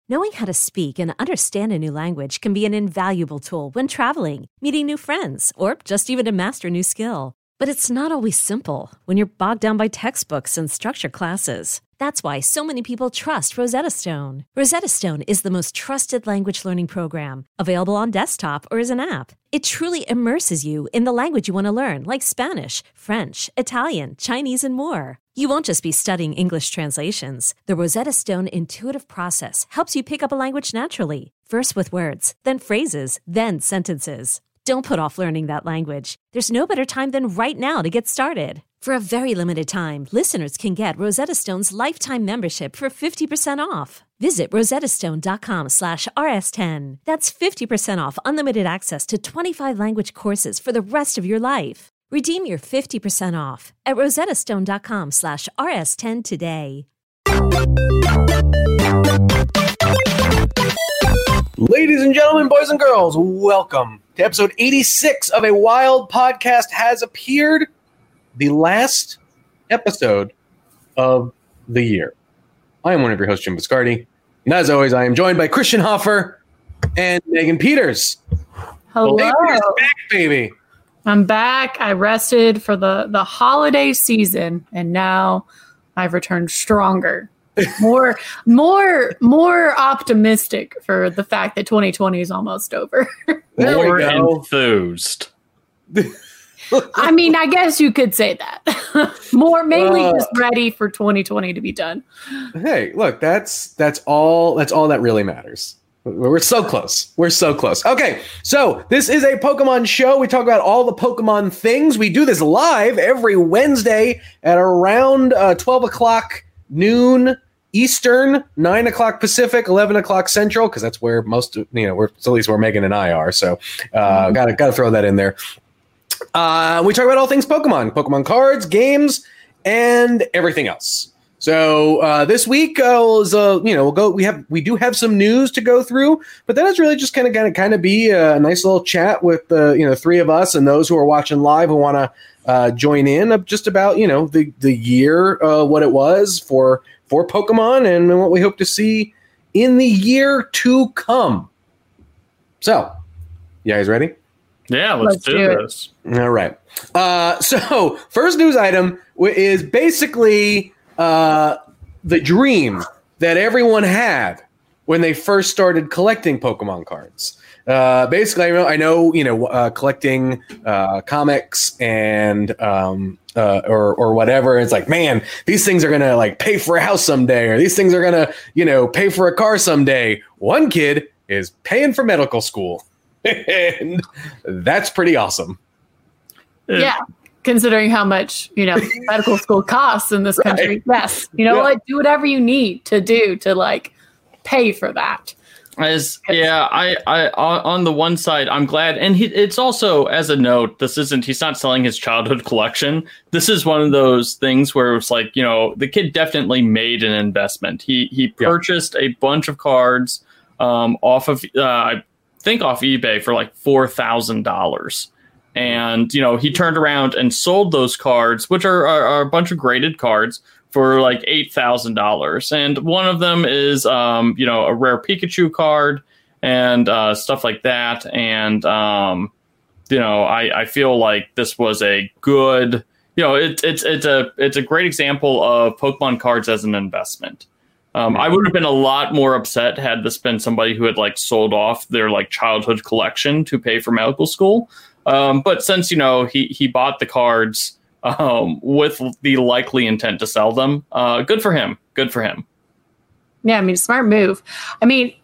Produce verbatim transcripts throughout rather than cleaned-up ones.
Knowing how to speak and understand a new language can be an invaluable tool when traveling, meeting new friends, or just even to master a new skill. But it's not always simple when you're bogged down by textbooks and structured classes. That's why so many people trust Rosetta Stone. Rosetta Stone is the most trusted language learning program, available on desktop or as an app. It truly immerses you in the language you want to learn, like Spanish, French, Italian, Chinese, and more. You won't just be studying English translations. The Rosetta Stone intuitive process helps you pick up a language naturally, first with words, then phrases, then sentences. Don't put off learning that language. There's no better time than right now to get started. For a very limited time, listeners can get Rosetta Stone's lifetime membership for fifty percent off. Visit rosettastone.com slash rs10. That's fifty percent off unlimited access to twenty-five language courses for the rest of your life. Redeem your fifty percent off at rosettastone.com slash rs10 today. Ladies and gentlemen, boys and girls, welcome to episode eighty-six of A Wild Podcast has appeared, the last episode of the year. I am one of your hosts, Jim Biscardi, and as always, I am joined by Christian Hoffer and Megan Peters. Hello. Megan Peters is back, baby. I'm back. I rested for the, the holiday season, and now I've returned stronger. More, more, more optimistic for the fact that twenty twenty is almost over. More enthused. I mean, I guess you could say that. More, mainly uh, just ready for twenty twenty to be done. Hey, look, that's that's all. That's all that really matters. We're so close. We're so close. Okay, so this is a Pokemon show. We talk about all the Pokemon things. We do this live every Wednesday at around uh, twelve o'clock noon Eastern, nine o'clock Pacific, eleven o'clock Central, because that's where most, you know, we're, at least where Megan and I are. So uh, gotta gotta throw that in there. Uh, we talk about all things Pokemon, Pokemon cards, games, and everything else. So uh, this week uh, was, uh, you know, we'll go. We have we do have some news to go through, but then it's really just kind of kind of kind of be a nice little chat with the uh, you know three of us and those who are watching live who want to uh, join in of just about you know the the year, uh, what it was for for Pokemon and what we hope to see in the year to come. So, you guys ready? Yeah, let's, let's do, do this. All right. Uh, so first news item is basically uh, the dream that everyone had when they first started collecting Pokemon cards. Uh, basically, I know, I know you know, uh, collecting uh, comics and um, uh, or or whatever. It's like, man, these things are gonna like pay for a house someday, or these things are gonna you know pay for a car someday. One kid is paying for medical school. And that's pretty awesome. Yeah, considering how much, you know, medical school costs in this country. Right. Yes. You know yeah. what? Do whatever you need to do to like pay for that. As yeah, I, I on the one side, I'm glad. And he, it's also, as a note, this isn't, he's not selling his childhood collection. This is one of those things where it's like, you know, the kid definitely made an investment. He, he purchased yeah. a bunch of cards um, off of, uh, I think off eBay for like four thousand dollars. And, you know, he turned around and sold those cards, which are, are, are a bunch of graded cards, for like eight thousand dollars. And one of them is, um, you know, a rare Pikachu card and uh, stuff like that. And, um, you know, I, I feel like this was a good, you know, it, it's it's a it's a great example of Pokemon cards as an investment. Um, I would have been a lot more upset had this been somebody who had like sold off their like childhood collection to pay for medical school. Um, but since, you know, he, he bought the cards um, with the likely intent to sell them, uh, good for him. Good for him. Yeah, I mean, smart move. I mean,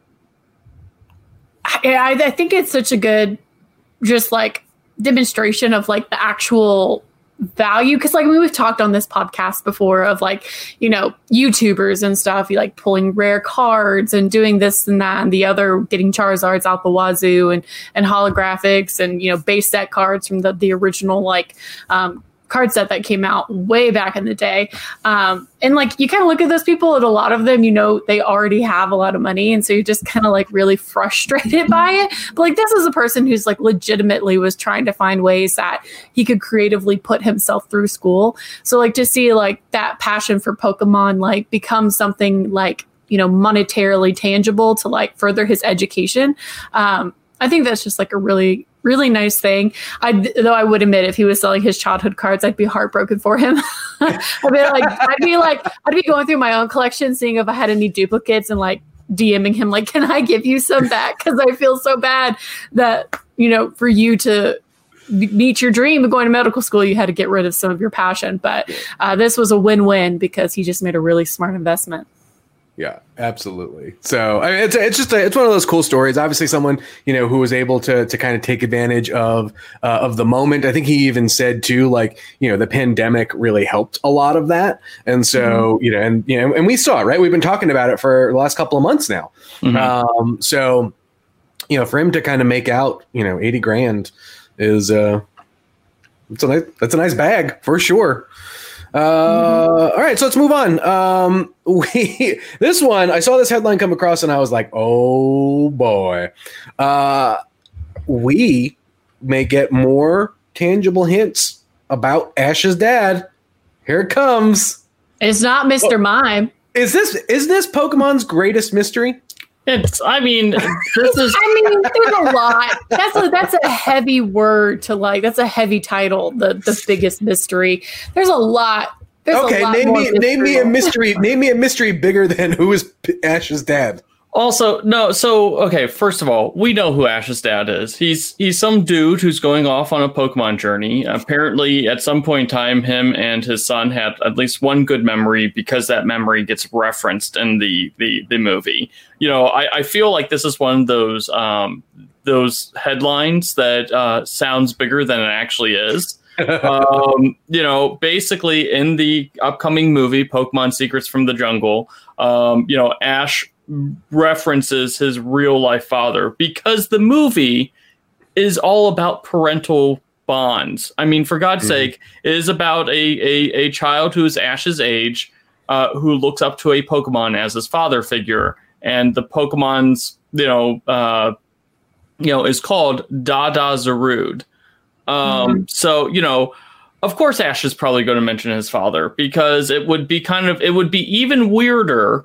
I, I think it's such a good just like demonstration of like the actual value, because like I mean, we've talked on this podcast before of like, you know, YouTubers and stuff, you like pulling rare cards and doing this and that and the other, getting Charizards out the wazoo and and holographics and, you know, base set cards from the the original like um card set that came out way back in the day. Um, and like, you kind of look at those people and a lot of them, you know, they already have a lot of money. And so you're just kind of like really frustrated by it. But like, this is a person who's like legitimately was trying to find ways that he could creatively put himself through school. So like to see like that passion for Pokemon, like become something like you know, monetarily tangible to like further his education. Um, I think that's just like a really, really nice thing. I, though I would admit if he was selling his childhood cards, I'd be heartbroken for him. I'd be like, I'd be like, I'd be going through my own collection, seeing if I had any duplicates and like DMing him, like, can I give you some back? Cause I feel so bad that, you know, for you to meet your dream of going to medical school, you had to get rid of some of your passion. But uh, this was a win-win because he just made a really smart investment. Yeah, absolutely. So I mean, it's it's just a, it's one of those cool stories. Obviously, someone you know who was able to to kind of take advantage of uh, of the moment. I think he even said too, like you know, the pandemic really helped a lot of that. And so mm-hmm. you know, and you know, and we saw it, right? We've been talking about it for the last couple of months now. Mm-hmm. Um, so you know, for him to kind of make out, you know, eighty grand is uh, it's a nice that's a nice bag for sure. Uh, mm-hmm. All right, so let's move on. Um, we this one I saw this headline come across and I was like, oh boy, uh, we may get more tangible hints about Ash's dad. Here it comes. It's not Mister Oh. Mime. Is this is this Pokemon's greatest mystery? It's. I mean, this is. I mean, there's a lot. That's a that's a heavy word to like. That's a heavy title. The the biggest mystery. There's a lot. There's okay, a lot name more me name me a mystery. Name me a mystery bigger than who is P- Ash's dad. Also, no. So, okay. First of all, we know who Ash's dad is. He's he's some dude who's going off on a Pokemon journey. Apparently, at some point in time, him and his son had at least one good memory because that memory gets referenced in the the, the movie. You know, I, I feel like this is one of those um, those headlines that uh, sounds bigger than it actually is. um, you know, basically, in the upcoming movie, Pokemon Secrets from the Jungle, um, you know, Ash references his real life father because the movie is all about parental bonds. I mean, for God's mm-hmm. sake, it is about a, a, a child who is Ash's age, uh, who looks up to a Pokemon as his father figure. And the Pokemon's, you know, uh, you know, is called Dada Zarude. Um, mm-hmm. So, you know, of course, Ash is probably going to mention his father because it would be kind of, it would be even weirder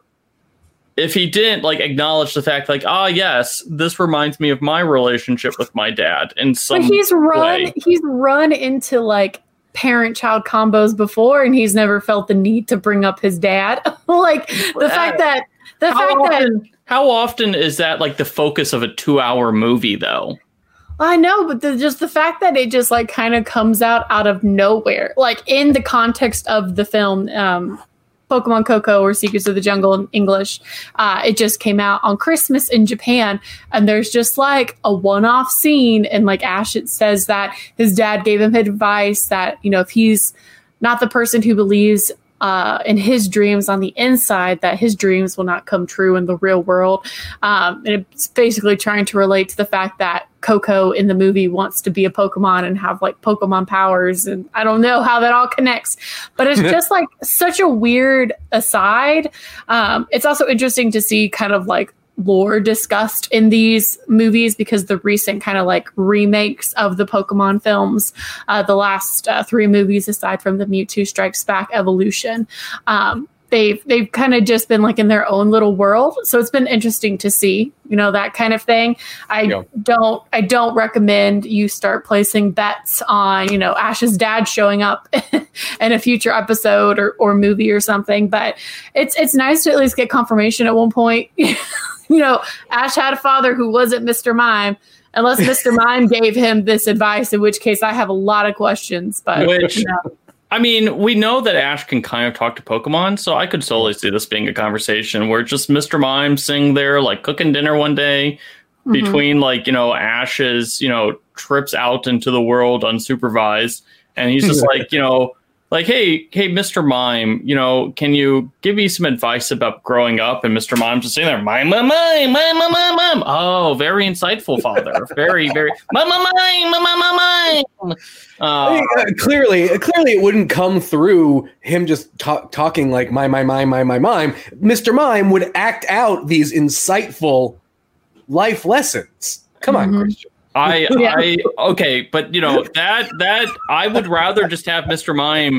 if he didn't like acknowledge the fact, like, ah, yes, this reminds me of my relationship with my dad in some But he's run, way. he's run into like parent-child combos before, and he's never felt the need to bring up his dad. Like the uh, fact that the how fact often, that how often is that like the focus of a two-hour movie, though? I know, but the, just the fact that it just like kind of comes out out of nowhere, like in the context of the film. Um, Pokemon Coco or Secrets of the Jungle in English. Uh, it just came out on Christmas in Japan, and there's just like a one-off scene, and like Ash, it says that his dad gave him advice that, you know, if he's not the person who believes uh, in his dreams on the inside, that his dreams will not come true in the real world. Um, and it's basically trying to relate to the fact that Coco in the movie wants to be a Pokemon and have like Pokemon powers. And I don't know how that all connects, but it's just like such a weird aside. Um, it's also interesting to see kind of like lore discussed in these movies because the recent kind of like remakes of the Pokemon films, uh, the last uh, three movies aside from the Mewtwo Strikes Back Evolution, um, they've they've kind of just been like in their own little world. So it's been interesting to see, you know, that kind of thing. I yeah. don't I don't recommend you start placing bets on, you know, Ash's dad showing up in a future episode or, or movie or something. But it's it's nice to at least get confirmation at one point. You know, Ash had a father who wasn't Mister Mime, unless Mister Mime gave him this advice, in which case I have a lot of questions. But which, you know. I mean, we know that Ash can kind of talk to Pokemon, so I could totally see this being a conversation where just Mister Mime sitting there, like cooking dinner one day mm-hmm. between, like, you know, Ash's, you know, trips out into the world unsupervised, and he's just like, you know, like, hey, hey, Mister Mime, you know, can you give me some advice about growing up? And Mister Mime's just sitting there, mime, mime, mime, mime, mime, mime. Oh, very insightful, father. Very, very, mime, mime, mime, mime, mime, mime. Uh, uh, clearly, clearly, it wouldn't come through him just talk, talking like mime, mime, mime, mime, mime, mime. Mister Mime would act out these insightful life lessons. Come mm-hmm. on, Christian. I, yeah. I, okay, but you know that that I would rather just have Mister Mime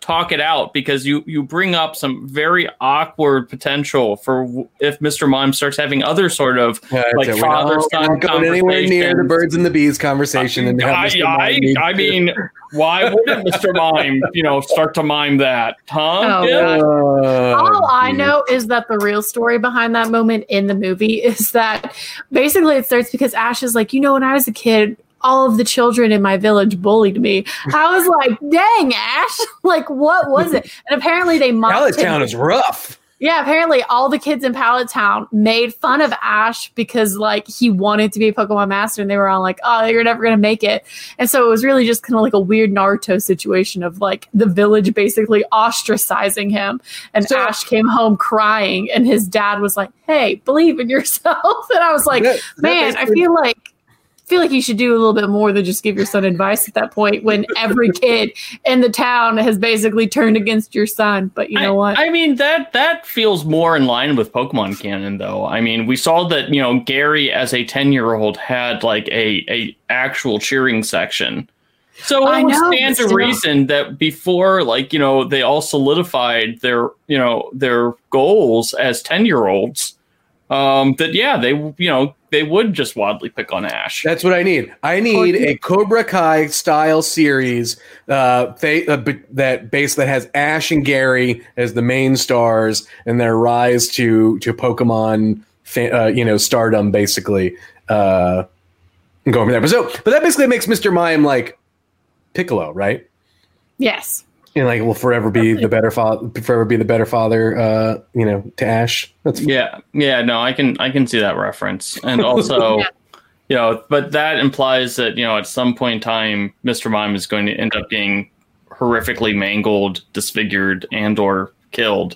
talk it out, because you you bring up some very awkward potential for w- if Mister Mime starts having other sort of Yeah, like we're father not- we're son not going anywhere near the conversations. birds and the bees conversation. and have I, Mister I, Mime need I to- mean, why wouldn't Mister Mime, you know, start to mime that, huh? Oh, Yeah. Oh, All I geez. know is that the real story behind that moment in the movie is that basically it starts because Ash is like, you know, when I was a kid, all of the children in my village bullied me. I was like, dang, Ash, like, what was it? And apparently they mocked Pallet him. Town is rough. Yeah, apparently all the kids in Pallet Town made fun of Ash because like he wanted to be a Pokemon master, and they were all like, oh, you're never going to make it. And so it was really just kind of like a weird Naruto situation of like the village basically ostracizing him. And So- Ash came home crying, and his dad was like, hey, believe in yourself. And I was like, That- that man, I basically- feel like I feel like you should do a little bit more than just give your son advice at that point when every kid in the town has basically turned against your son. But you know I, what? I mean, that that feels more in line with Pokemon canon, though. I mean, we saw that, you know, Gary as a ten-year-old had like a, a actual cheering section. So I it would know, stand but to still. reason that before, like, you know, they all solidified their, you know, their goals as ten-year-olds, um, that, yeah, they, you know, they would just wildly pick on Ash. That's what I need. I need a Cobra Kai style series uh, fa- uh, b- that base that has Ash and Gary as the main stars and their rise to to Pokemon, fa- uh, you know, stardom, basically. Uh, going from there, but so, but that basically makes Mister Mime like Piccolo, right? Yes. And like will forever be the better father, forever be the better father, uh, you know, to Ash. That's Yeah, yeah, no, I can I can see that reference, and also, Yeah. you know, but that implies that, you know, at some point in time, Mister Mime is going to end up being horrifically mangled, disfigured, and or killed,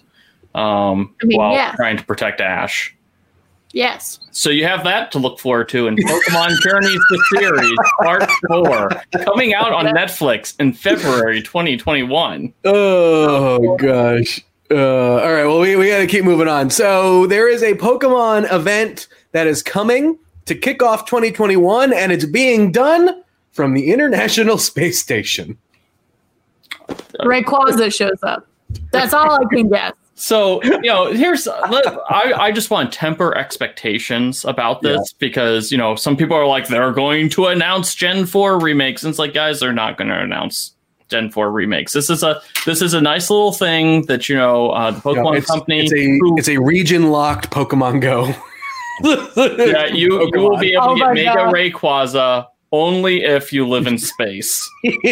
um, I mean, while yeah. trying to protect Ash. Yes. So you have that to look forward to in Pokemon Journeys the Series Part Four, coming out on Netflix in February twenty twenty-one. Oh gosh. Uh, all right. Well, we, we got to keep moving on. So there is a Pokemon event that is coming to kick off twenty twenty-one, and it's being done from the International Space Station. Rayquaza shows up. That's all I can guess. So, you know, here's, let, I, I just want to temper expectations about this because, you know, some people are like, they're going to announce Gen four remakes. And it's like, guys, they're not going to announce Gen four remakes. This is a, this is a nice little thing that, you know, uh, the Pokemon No, it's, company. It's a who- it's a region locked Pokemon Go. yeah, you, you will be able Oh to get my Mega God. Rayquaza only if you live in space.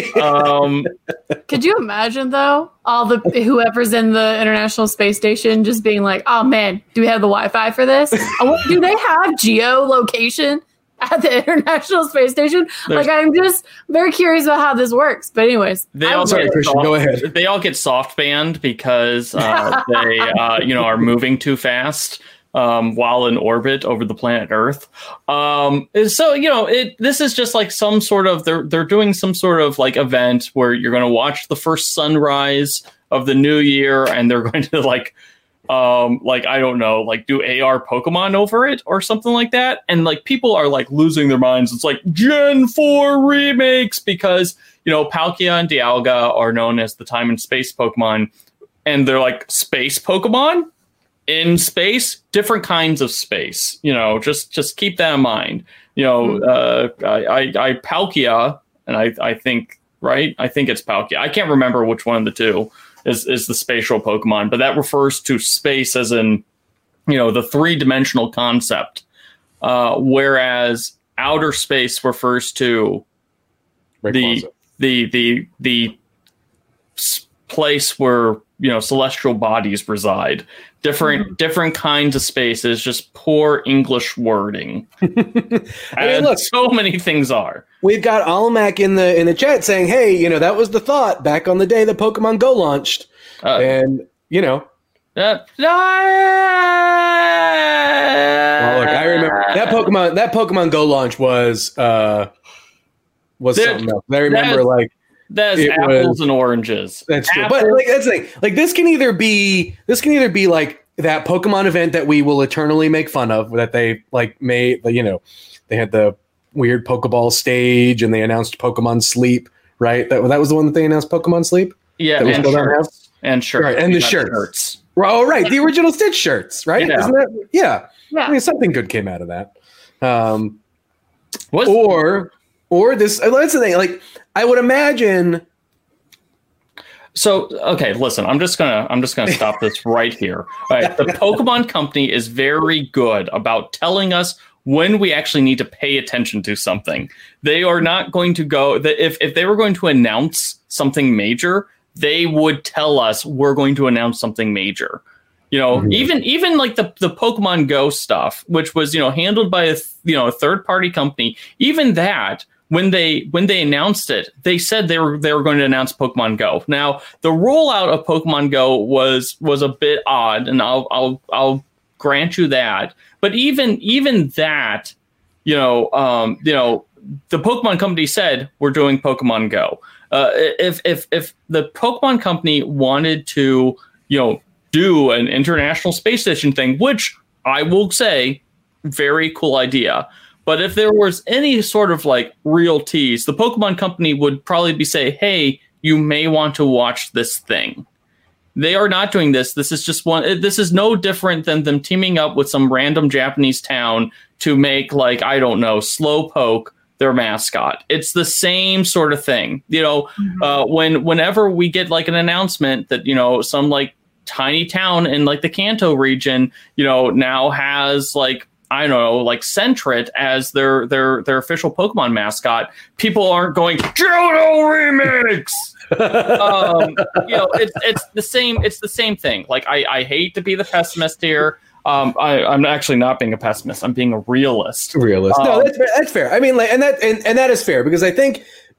um, Could you imagine though, all the whoever's in the International Space Station just being like, "Oh man, do we have the Wi-Fi for this? Oh, do they have geolocation at the International Space Station?" There's- Like, I'm just very curious about how this works. But anyways, They I all would Sorry, love it. Christian, go ahead. They all get soft banned because uh, they, uh, you know, are moving too fast um, while in orbit over the planet Earth. Um, so you know, it this is just like some sort of they're they're doing some sort of like event where you're going to watch the first sunrise of the new year, and they're going to like. Um, like I don't know, like do A R Pokemon over it or something like that, and like people are like losing their minds. It's like Gen four remakes because you know Palkia and Dialga are known as the time and space Pokemon, and they're like space Pokemon in space, different kinds of space. You know, just just keep that in mind. You know, uh, I, I I Palkia, and I I think right, I think it's Palkia. I can't remember which one of the two. Is, is the spatial Pokemon, but that refers to space as in, you know, the three-dimensional concept, uh, whereas outer space refers to the Rayquaza. the the the s- place where you know celestial bodies reside. Different Mhm. different kinds of spaces, just poor English wording. I mean, And look, so many things are. we've got Almac in the in the chat saying, "Hey, you know that was the thought back on the day that Pokemon Go launched," Uh, and you know, uh, well, look, I remember that Pokemon that Pokemon Go launch was uh was That- something else. I remember that- like That's It apples was- and oranges. that's true, Apples- but like that's the thing. Like this can either be this can either be like that Pokemon event that we will eternally make fun of that they like made. You know, they had the weird Pokeball stage and they announced Pokemon Sleep. Right, that that was the one that they announced Pokemon Sleep. Yeah, that we and still don't have? shirts. And shirts. Right, and We the got shirts. shirts. Oh, right, the original Stitch shirts, right? Yeah. Isn't that, yeah. Yeah. I mean, something good came out of that. Um, What's- or, or this. uh, That's the thing. Like, I would imagine. So, okay, listen, I'm just gonna I'm just gonna stop this right here. All right, the Pokemon Company is very good about telling us when we actually need to pay attention to something. They are not going to go that if if they were going to announce something major, they would tell us we're going to announce something major. You know, mm-hmm. even even like the the Pokemon Go stuff, which was, you know, handled by a you know a third party company, even that. When they when they announced it, they said they were they were going to announce Pokemon Go. Now, the rollout of Pokemon Go was was a bit odd, and I'll I'll I'll grant you that. But even even that, you know, um, you know, the Pokemon Company said we're doing Pokemon Go. Uh, if if if the Pokemon Company wanted to, you know, do an International Space Station thing, which I will say, very cool idea. But if there was any sort of like real tease, the Pokemon Company would probably be say, hey, you may want to watch this thing. They are not doing this. This is just one. This is no different than them teaming up with some random Japanese town to make, like, I don't know, Slowpoke their mascot. It's the same sort of thing. You know, mm-hmm. uh, when whenever we get like an announcement that, you know, some like tiny town in like the Kanto region, you know, now has like, I don't know, like Sentret as their their their official Pokemon mascot, people aren't going Johto remix. um, you know, it's it's the same. It's the same thing. Like I, I hate to be the pessimist here. Um, I, I'm actually not being a pessimist. I'm being a realist. Realist. Um, no, that's that's fair. I mean, like, and that and, and that is fair because I think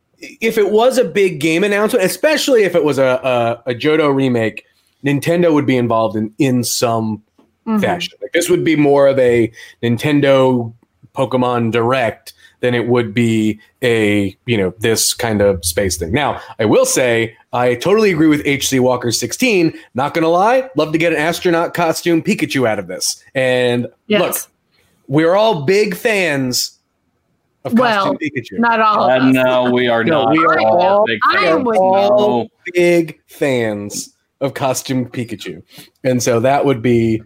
if it was a big game announcement, especially if it was a a, a Johto remake, Nintendo would be involved in in some. Mm-hmm. fashion. Like this would be more of a Nintendo Pokemon Direct than it would be a, you know, this kind of space thing. Now, I will say I totally agree with H C Walker sixteen. Not gonna lie, love to get an astronaut costume Pikachu out of this. And yes. Look, we're all big fans of well, costume Pikachu. Not all. Uh, of us. No, we are no, not. We are I all, big fans. would all know. big fans of costume Pikachu, and so that would be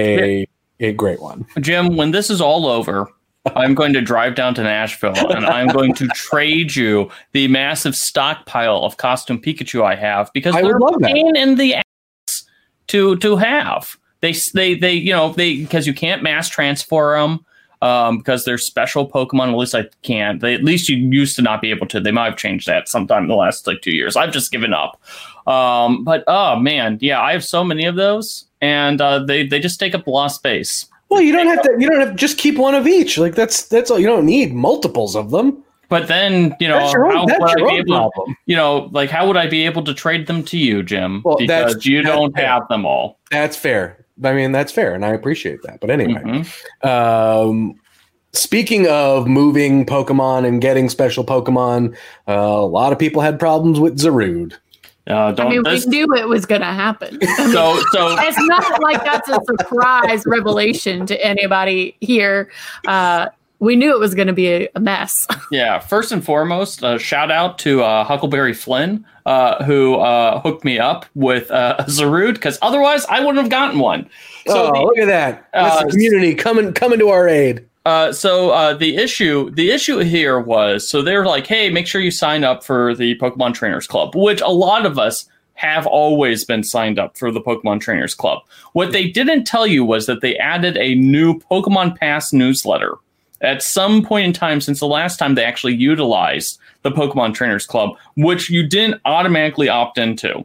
a a great one. Jim, when this is all over, I'm going to drive down to Nashville and I'm going to trade you the massive stockpile of costume Pikachu I have because I they're would love that. pain in the ass to to have. They they they you know they because you can't mass transfer them. Um, because they're special Pokemon, at least I can't. They, at least you used to not be able to. They might have changed that sometime in the last like two years. I've just given up. Um, but oh man, yeah, I have so many of those, and uh, they they just take up a lot of space. Well, you don't have to. You don't have to just keep one of each. Like that's that's all. You don't need multiples of them. But then you know, that's your own, how that's would your I be own able? problem. You know, like how would I be able to trade them to you, Jim? Well, because that's, you that's don't fair. have them all. That's fair. I mean, that's fair, and I appreciate that. But anyway, Mm-hmm. um, speaking of moving Pokemon and getting special Pokemon, uh, a lot of people had problems with Zarude. Uh, don't, I mean, this, we knew it was going to happen. I mean, so so it's not like that's a surprise revelation to anybody here. Uh, we knew it was going to be a, a mess. Yeah, first and foremost, uh, shout out to uh, Huckleberry Flynn, uh, who uh, hooked me up with uh, Zarude, because otherwise I wouldn't have gotten one. So oh, the, look at that! That's uh, the community coming coming to our aid. Uh, so uh, the issue the issue here was, so they're like, hey, make sure you sign up for the Pokemon Trainers Club, which a lot of us have always been signed up for the Pokemon Trainers Club. What they didn't tell you was that they added a new Pokemon Pass newsletter at some point in time since the last time they actually utilized the Pokemon Trainers Club, which you didn't automatically opt into.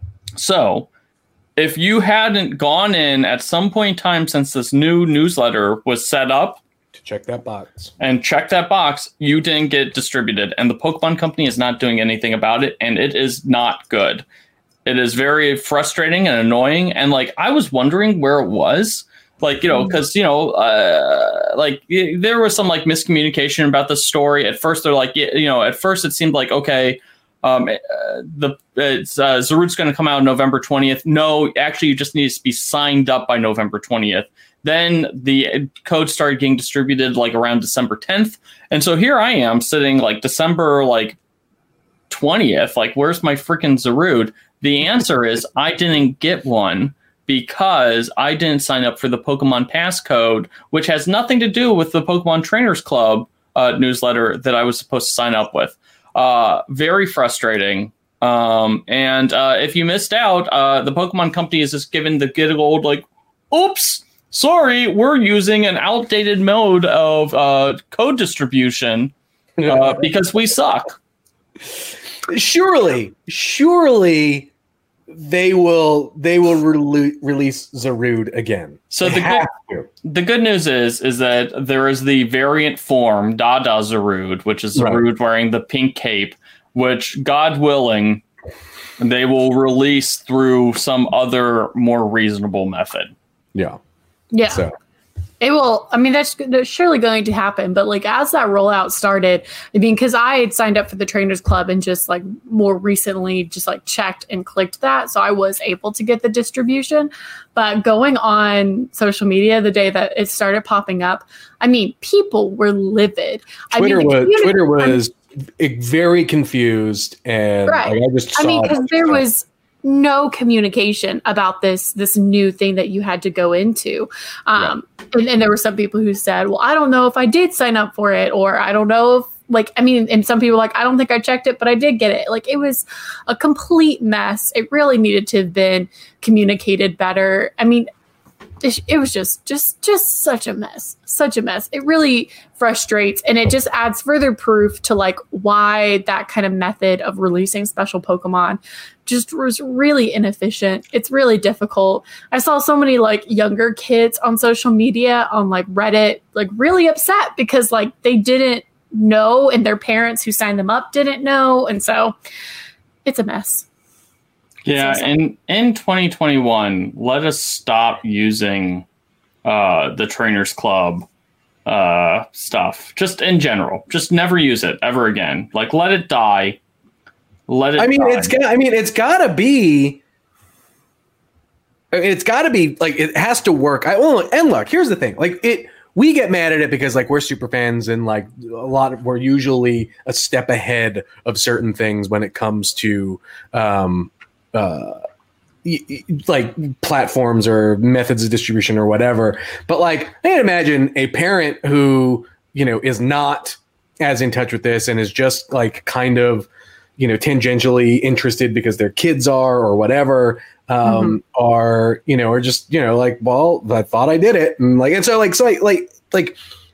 So if you hadn't gone in at some point in time since this new newsletter was set up, to check that box and check that box, you didn't get distributed, and the Pokemon Company is not doing anything about it, and it is not good. It is very frustrating and annoying, and like I was wondering where it was. Like, you know, because, you know, uh, like there was some like miscommunication about the story. At first, they're like, you know, at first it seemed like, OK, um, uh, the it's, uh, Zarude's going to come out November twentieth. No, actually, you just need to be signed up by November twentieth. Then the code started getting distributed like around December tenth. And so here I am sitting like December like twentieth. Like, where's my freaking Zarude? The answer is I didn't get one because I didn't sign up for the Pokemon Passcode, which has nothing to do with the Pokemon Trainers Club uh, newsletter that I was supposed to sign up with. Uh, very frustrating. Um, and uh, if you missed out, uh, the Pokemon Company is just given the good old, like, oops, sorry, we're using an outdated mode of uh, code distribution uh, because we suck. Surely, surely they will they will re- release Zarude again. So the good, the good news is is that there is the variant form Dada Zarude, which is Zarude right. wearing the pink cape, which, God willing, they will release through some other more reasonable method. Yeah. Yeah. So. It will. I mean, that's, that's surely going to happen. But like as that rollout started, I mean, because I had signed up for the Trainers Club and just like more recently just like checked and clicked that. So I was able to get the distribution. But going on social media the day that it started popping up, I mean, people were livid. Twitter I mean, was Twitter was very confused. And right. like, I just saw I mean, because there was no communication about this this new thing that you had to go into. Um, yeah. and, and there were some people who said, well, I don't know if I did sign up for it, or I don't know if, like, I mean, and some people were like, I don't think I checked it, but I did get it. Like, it was a complete mess. It really needed to have been communicated better. I mean, it, it was just, just, just such a mess, such a mess. It really frustrates, and it just adds further proof to like why that kind of method of releasing special Pokemon just was really inefficient. It's really difficult. I saw so many like younger kids on social media on like Reddit, like really upset because like they didn't know, and their parents who signed them up didn't know. And so it's a mess. Yeah, and in twenty twenty-one, let us stop using uh, the Trainers Club uh, stuff. Just in general, just never use it ever again. Like, let it die. Let it. I mean, die. it's got. I mean, it's got to be. It's got to be like it has to work. I well, and look, here's the thing. Like it, we get mad at it because like we're super fans and like a lot of we're usually a step ahead of certain things when it comes to. Um, uh like platforms or methods of distribution or whatever. But like I can imagine a parent who, you know, is not as in touch with this and is just like kind of, you know, tangentially interested because their kids are or whatever, um, mm-hmm. are, you know, or just, you know, like, well, I thought I did it. And like, and so like, so like, like, like,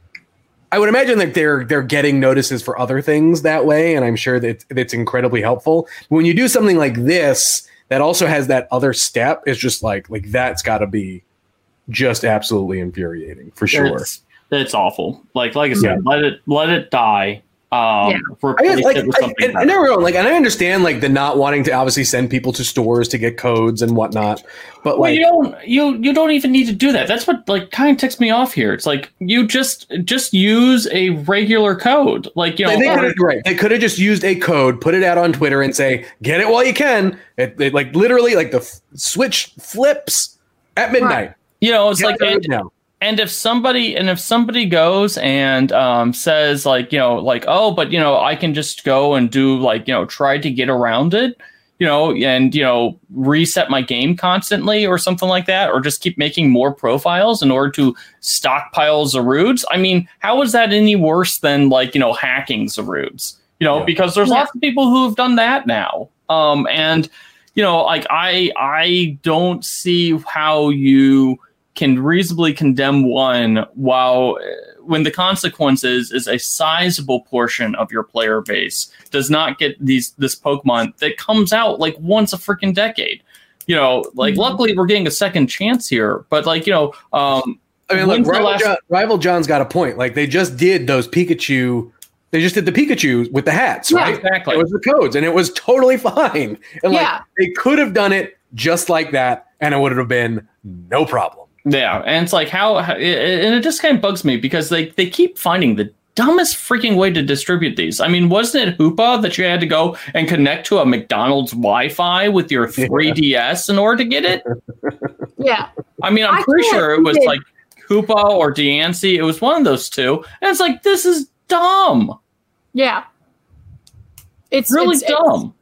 I would imagine that they're they're getting notices for other things that way, and I'm sure that it's incredibly helpful. When you do something like this that also has that other step, it's just like like that's got to be just absolutely infuriating for sure. It's, it's awful. Like like I said, yeah. let it let it die. Um, yeah. replace I, like, it with something I, and, and everyone, like, and I understand like the not wanting to obviously send people to stores to get codes and whatnot, but well, like you don't you you don't even need to do that. That's what like kind of ticks me off here. It's like you just just use a regular code, like you know. They, they could have right. They could have just used a code, put it out on Twitter, and say, "Get it while you can." It, it like literally like the f- switch flips at midnight. Right. You know, it's Get like it, now. And if somebody and if somebody goes and um, says like, you know, like, oh, but, you know, I can just go and do like, you know, try to get around it, you know, and, you know, reset my game constantly or something like that, or just keep making more profiles in order to stockpile Zarudes. I mean, how is that any worse than like, you know, hacking Zarudes, you know, yeah. because there's yeah. lots of people who have done that now. Um, and, you know, like I I don't see how you can reasonably condemn one while when the consequences is a sizable portion of your player base does not get these this Pokemon that comes out like once a freaking decade. You know, like mm-hmm. luckily we're getting a second chance here, but like, you know, um, I mean, look, Rival, last- John, Rival John's got a point. Like they just did those Pikachu. They just did the Pikachu with the hats, yeah, right? Exactly. It was the codes, and it was totally fine. And like yeah. they could have done it just like that, and it would have been no problem. Yeah, and it's like how, how it, and it just kind of bugs me because they, they keep finding the dumbest freaking way to distribute these. I mean, wasn't it Hoopa that you had to go and connect to a McDonald's Wi-Fi with your three D S in order to get it? Yeah. I mean, I'm I pretty sure it was did. like Hoopa or Deancey. It was one of those two. And it's like, this is dumb. Yeah. It's really it's, dumb.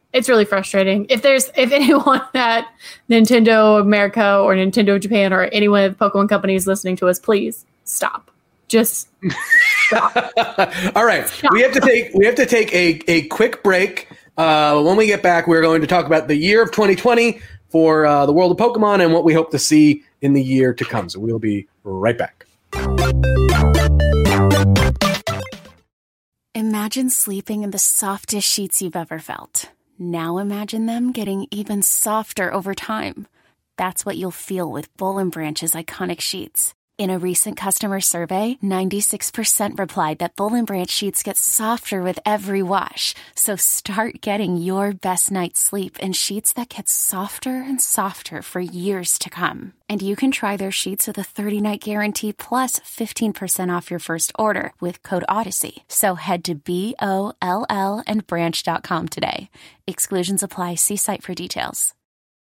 it's really frustrating. If there's if anyone at Nintendo America or Nintendo Japan or any one of the Pokemon companies listening to us, please stop. Just stop. All right. Stop. We have to take we have to take a, a quick break. Uh, when we get back, we're going to talk about the year of twenty twenty for uh, the world of Pokemon and what we hope to see in the year to come. So we'll be right back. Imagine sleeping in the softest sheets you've ever felt. Now imagine them getting even softer over time. That's what you'll feel with Boll and Branch's iconic sheets. In a recent customer survey, ninety-six percent replied that Boll and Branch sheets get softer with every wash. So start getting your best night's sleep in sheets that get softer and softer for years to come. And you can try their sheets with a thirty-night guarantee plus fifteen percent off your first order with code Odyssey. So head to B O L L and branch dot com today. Exclusions apply. See site for details.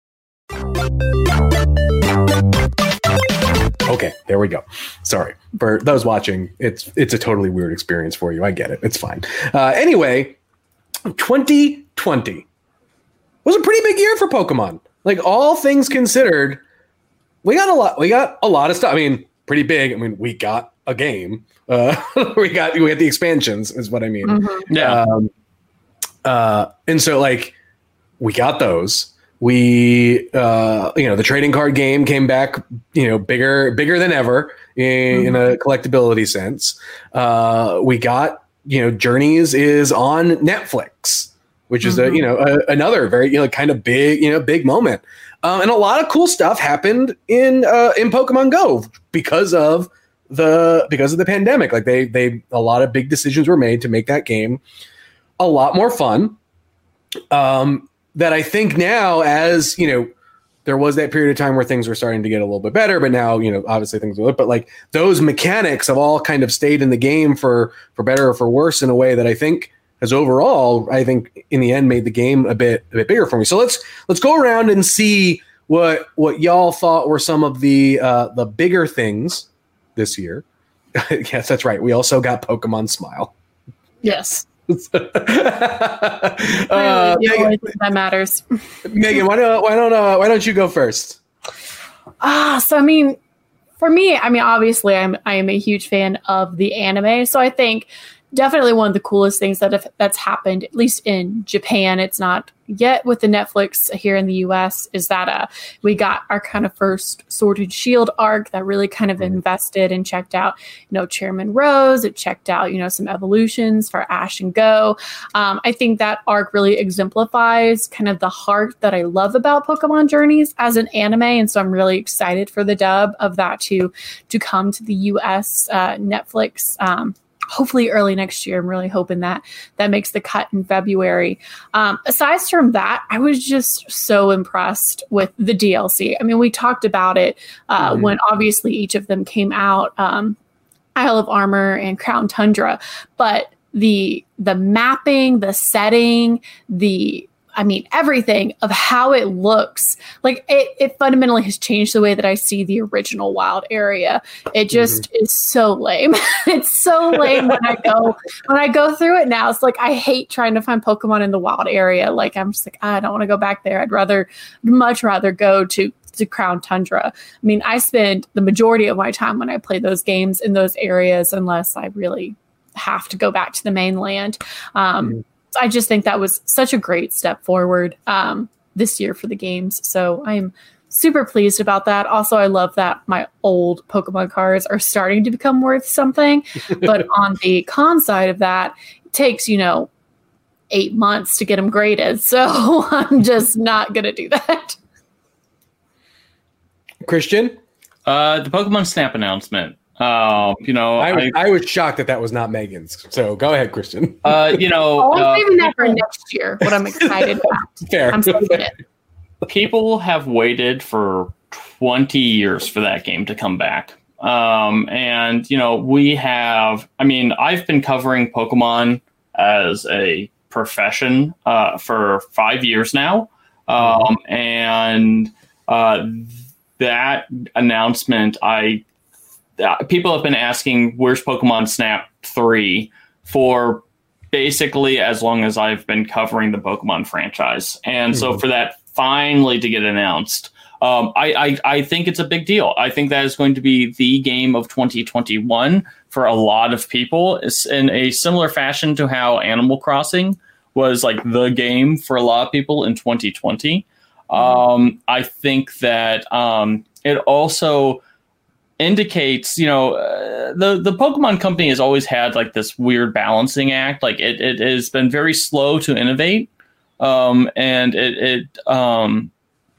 Okay, there we go. Sorry for those watching. It's it's a totally weird experience for you. I get it. It's fine. Uh, anyway, twenty twenty was a pretty big year for Pokemon. Like, all things considered, we got a lot. We got a lot of stuff. I mean, pretty big. I mean, we got a game. Uh, we got we got the expansions, is what I mean. Mm-hmm. Yeah. Um, uh, and so, like, we got those. We, uh, you know, the trading card game came back, you know, bigger, bigger than ever in, mm-hmm. in a collectability sense. Uh, we got, you know, Journeys is on Netflix, which is mm-hmm. a, you know, a, another very, you know, kind of big, you know, big moment. Um, and a lot of cool stuff happened in, uh, in Pokemon Go because of the, because of the pandemic. Like they, they, a lot of big decisions were made to make that game a lot more fun. Um, that I think now, as, you know, there was that period of time where things were starting to get a little bit better, but now, you know, obviously things are, but like those mechanics have all kind of stayed in the game for, for better or for worse in a way that I think has overall, I think in the end made the game a bit, a bit bigger for me. So let's, let's go around and see what, what y'all thought were some of the, uh, the bigger things this year. Yes, that's right. We also got Pokemon Smile. Yes. uh, the Megan, only thing that matters. Megan, why don't why don't uh, why don't you go first? Ah, so I mean, for me, I mean, obviously, I'm I am a huge fan of the anime, so I think definitely one of the coolest things that have, that's happened, at least in Japan. It's not yet with the Netflix here in the U S, is that uh, we got our kind of first Sword and Shield arc that really kind of invested and checked out, you know, Chairman Rose. It checked out, you know, some evolutions for Ash and Go. Um, I think that arc really exemplifies kind of the heart that I love about Pokemon Journeys as an anime. And so I'm really excited for the dub of that to, to come to the U S uh, Netflix um hopefully early next year. I'm really hoping that that makes the cut in February. Um, aside from that, I was just so impressed with the D L C. I mean, we talked about it uh, mm-hmm. when obviously each of them came out, um, Isle of Armor and Crown Tundra, but the the mapping, the setting, the I mean, everything of how it looks, like it, it fundamentally has changed the way that I see the original wild area. It just mm-hmm. is so lame. It's so lame when I go, when I go through it now. It's like, I hate trying to find Pokemon in the wild area. Like, I'm just like, I don't want to go back there. I'd rather, much rather go to, to Crown Tundra. I mean, I spend the majority of my time when I play those games in those areas, unless I really have to go back to the mainland. Um, mm-hmm. I just think that was such a great step forward um, this year for the games. So I'm super pleased about that. Also, I love that my old Pokemon cards are starting to become worth something. But on the con side of that, it takes, you know, eight months to get them graded. So I'm just not going to do that. Christian? Uh, the Pokemon Snap announcement. Uh, you know, I was, I, I was shocked that that was not Megan's. So go ahead, Christian. Uh, you know, oh, I'm uh, saving that for next year. What I'm excited about. Fair. I'm saving it. People have waited for twenty years for that game to come back. Um, and you know, we have. I mean, I've been covering Pokemon as a profession uh, for five years now, um, and uh, that announcement, I. Uh, people have been asking, where's Pokemon Snap three for basically as long as I've been covering the Pokemon franchise. And mm-hmm. so for that finally to get announced, um, I, I, I think it's a big deal. I think that is going to be the game of twenty twenty-one for a lot of people. It's in a similar fashion to how Animal Crossing was like the game for a lot of people in twenty twenty. Mm-hmm. Um, I think that um, it also indicates, you know, uh, the the Pokemon Company has always had like this weird balancing act. Like it, it has been very slow to innovate, um, and it it um,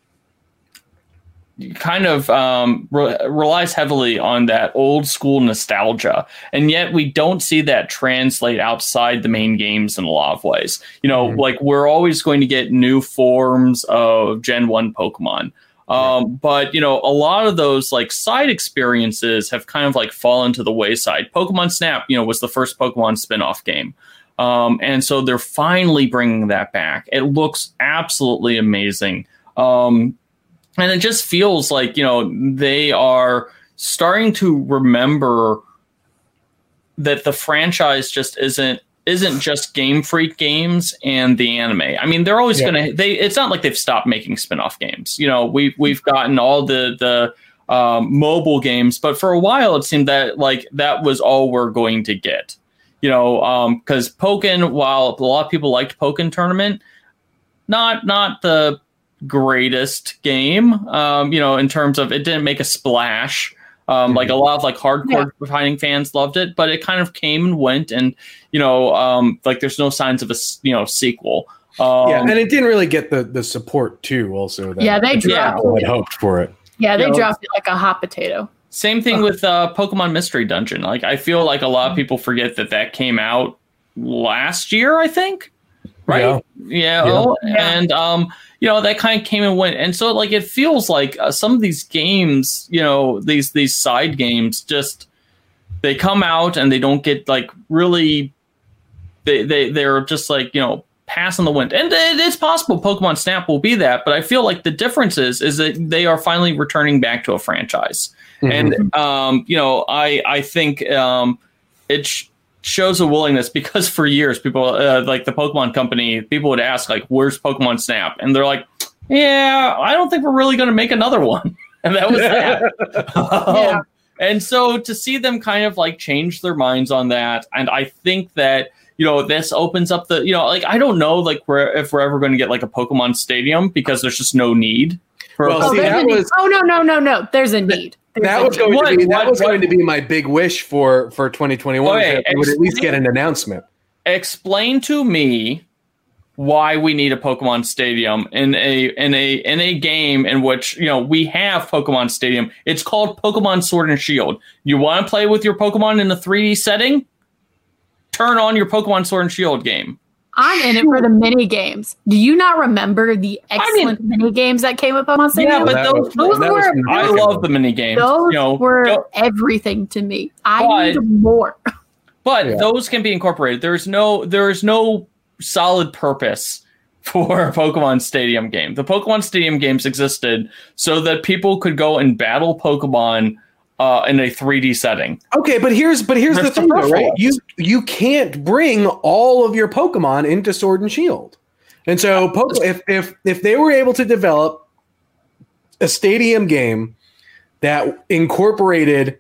kind of um, re- relies heavily on that old school nostalgia, and yet we don't see that translate outside the main games in a lot of ways. You know, mm-hmm. like we're always going to get new forms of Gen one Pokemon. Um, but, you know, a lot of those like side experiences have kind of like fallen to the wayside. Pokemon Snap, you know, was the first Pokemon spin-off game. Um, and so they're finally bringing that back. It looks absolutely amazing. Um, and it just feels like, you know, they are starting to remember that the franchise just isn't isn't just Game Freak games and the anime. I mean, they're always yeah. going to, they, it's not like they've stopped making spin-off games. You know, we've, we've gotten all the, the um, mobile games, but for a while it seemed that like that was all we're going to get, you know, um, cause Pokken, while a lot of people liked Pokken Tournament, not, not the greatest game, um, you know, in terms of it didn't make a splash. Um, like a lot of like hardcore yeah. fighting fans loved it, but it kind of came and went, and you know, um, like there's no signs of a you know sequel. Um, yeah, and it didn't really get the the support too. Also, that yeah, they dropped. I had hoped for it. Yeah, they you dropped know, it like a hot potato. Same thing with uh, Pokemon Mystery Dungeon. Like I feel like a lot of people forget that that came out last year. I think, right? Yeah, yeah. yeah. Oh, and um. You know, that kind of came and went. And so, like, it feels like uh, some of these games, you know, these these side games, just, they come out and they don't get, like, really, they, they, they're just, like, you know, passing the wind. And it, it's possible Pokemon Snap will be that, but I feel like the difference is, is that they are finally returning back to a franchise. Mm-hmm. And, um, you know, I, I think um, it sh- shows a willingness, because for years people uh, like the Pokemon Company, people would ask like, where's Pokemon Snap? And they're like, yeah, I don't think we're really going to make another one. And that was that. um, yeah. And so to see them kind of like change their minds on that. And I think that, you know, this opens up the, you know, like, I don't know, like we're, if we're ever going to get like a Pokemon Stadium, because there's just no need for well, oh, see, that was, oh, no, no, no, no. There's a need. That was going what, to be that what, was what, going to be my big wish for, for twenty twenty-one. Okay, we would at least get an announcement. Explain to me why we need a Pokemon Stadium in a in a in a game in which, you know, we have Pokemon Stadium. It's called Pokemon Sword and Shield. You want to play with your Pokemon in a three D setting? Turn on your Pokemon Sword and Shield game. I'm in it for the mini games. Do you not remember the excellent I mean, mini games that came with Pokemon Stadium? Yeah, but those, those were. Was, I love the mini games. Those you know, were go, everything to me. I but, need more. But yeah. those can be incorporated. There's no. There is no solid purpose for a Pokemon Stadium game. The Pokemon Stadium games existed so that people could go and battle Pokemon Uh, in a three D setting. Okay, but here's but here's There's the thing, though, right? You you can't bring all of your Pokemon into Sword and Shield, and so Poke- if if if they were able to develop a Stadium game that incorporated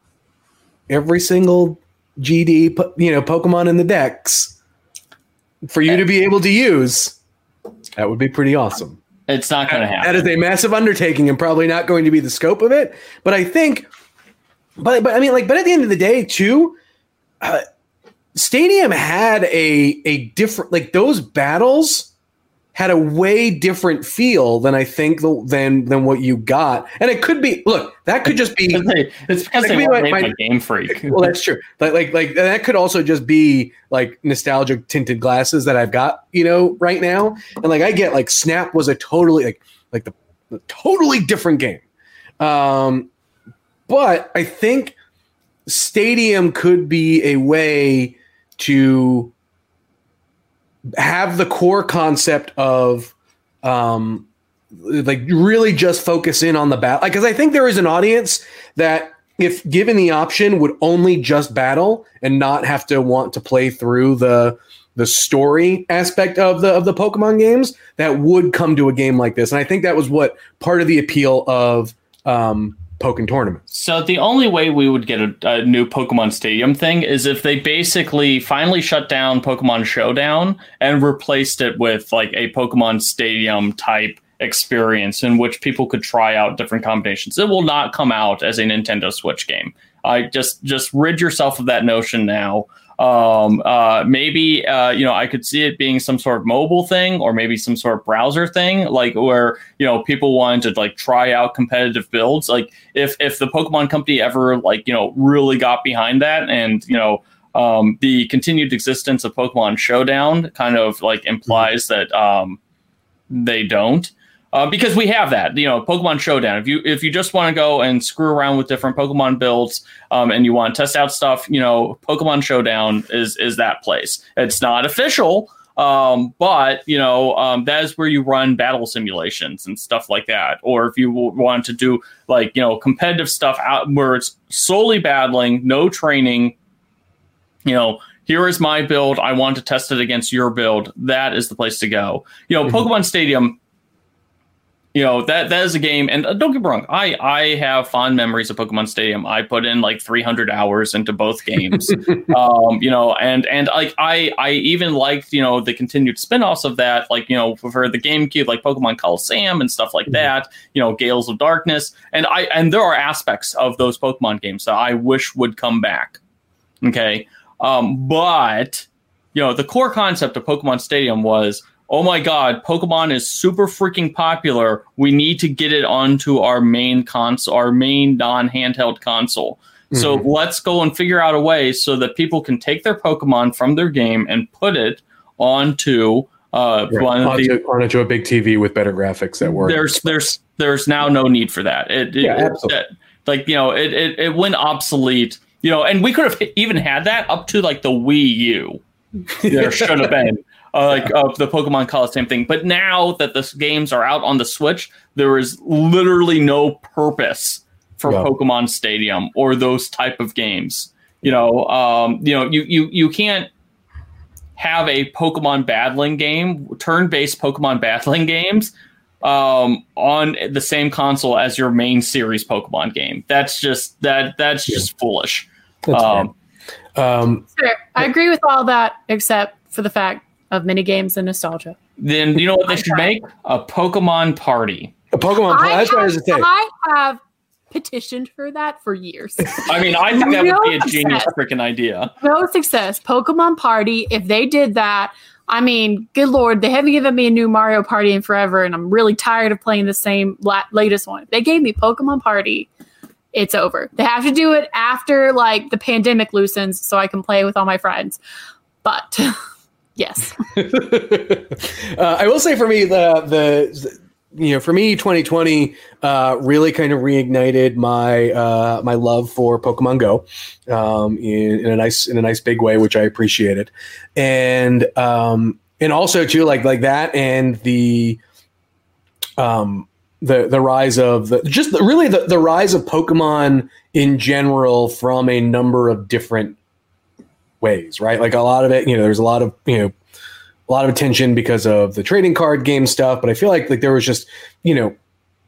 every single G D, you know, Pokemon in the decks for you to be able to use, that would be pretty awesome. It's not going to happen. That is a massive undertaking and probably not going to be the scope of it. But I think. But but I mean, like, but at the end of the day, too, uh, Stadium had a a different, like, those battles had a way different feel than I think the, than than what you got. And it could be, look, that could just be. It's because they were made by Game Freak. Well, that's true. Like like like that could also just be like nostalgic tinted glasses that I've got, you know, right now. And like I get like Snap was a totally like like the, the totally different game. Um. But I think Stadium could be a way to have the core concept of, um, like, really just focus in on the battle. Like, because I think there is an audience that, if given the option, would only just battle and not have to want to play through the the story aspect of the of the Pokemon games that would come to a game like this. And I think that was what part of the appeal of um, Pokken Tournaments. So the only way we would get a, a new Pokemon Stadium thing is if they basically finally shut down Pokemon Showdown and replaced it with like a Pokemon Stadium type experience in which people could try out different combinations. It will not come out as a Nintendo Switch game. I just just rid yourself of that notion now. Um, uh, maybe, uh, you know, I could see it being some sort of mobile thing or maybe some sort of browser thing, like where, you know, people wanted to like try out competitive builds. Like if, if the Pokemon company ever like, you know, really got behind that and, you know, um, the continued existence of Pokemon Showdown kind of like implies mm-hmm. that, um, they don't. Uh, because we have that, you know, Pokemon Showdown. If you if you just want to go and screw around with different Pokemon builds um, and you want to test out stuff, you know, Pokemon Showdown is is that place. It's not official, um, but, you know, um, that is where you run battle simulations and stuff like that. Or if you want to do like, you know, competitive stuff out where it's solely battling, no training, you know, here is my build. I want to test it against your build. That is the place to go. You know, mm-hmm. Pokemon Stadium. You know, that that is a game, and don't get me wrong, I, I have fond memories of Pokemon Stadium. I put in like three hundred hours into both games, um, you know, and and like I I even liked, you know, the continued spinoffs of that, like, you know, for the GameCube, like Pokemon Coliseum and stuff like mm-hmm. that, you know, Gales of Darkness, and I and there are aspects of those Pokemon games that I wish would come back. Okay, um, but you know, the core concept of Pokemon Stadium was, oh my God, Pokemon is super freaking popular. We need to get it onto our main console, our main non-handheld console. Mm-hmm. So let's go and figure out a way so that people can take their Pokemon from their game and put it onto uh, right. one onto, of the, onto a big T V with better graphics that work. There's there's there's now no need for that. It, it, yeah, it, absolutely. It, like, you know, it, it it went obsolete. You know, and we could have even had that up to like the Wii U. There should have been. Uh, like of uh, the Pokemon Coliseum thing. But now that the games are out on the Switch, there is literally no purpose for yeah. Pokemon Stadium or those type of games. You know, um, you know, you you you can't have a Pokemon battling game, turn-based Pokemon battling games um, on the same console as your main series Pokemon game. That's just that that's yeah. just foolish. That's um, um, sure. I agree with all that, except for the fact of mini games and nostalgia. Then you know what they should make? A Pokemon party. A Pokemon party. That's what I was saying. I have petitioned for that for years. I mean, I think that no would be a success. genius freaking idea. No success. Pokemon Party, if they did that, I mean, good Lord, they haven't given me a new Mario Party in forever, and I'm really tired of playing the same la- latest one. If they gave me Pokemon Party, it's over. They have to do it after, like, the pandemic loosens so I can play with all my friends. But... yes. uh, I will say for me, the, the, you know, for me, twenty twenty uh, really kind of reignited my, uh, my love for Pokemon Go um, in, in a nice, in a nice big way, which I appreciated. And, um, and also too, like, like that and the, um, the, the rise of the, just the, really the, the rise of Pokemon in general from a number of different ways, right? Like a lot of it, you know, there's a lot of, you know, a lot of attention because of the trading card game stuff, but I feel like like there was just, you know,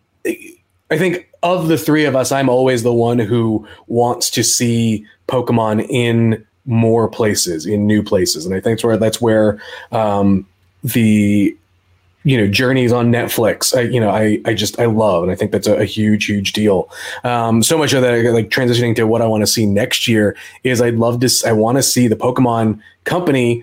I think of the three of us, I'm always the one who wants to see Pokemon in more places, in new places. And I think that's where that's where um, the, you know, Journeys on Netflix, I, you know, I, I just, I love, and I think that's a, a huge, huge deal. Um, so much of that, like transitioning to what I want to see next year is I'd love to, I want to see the Pokemon company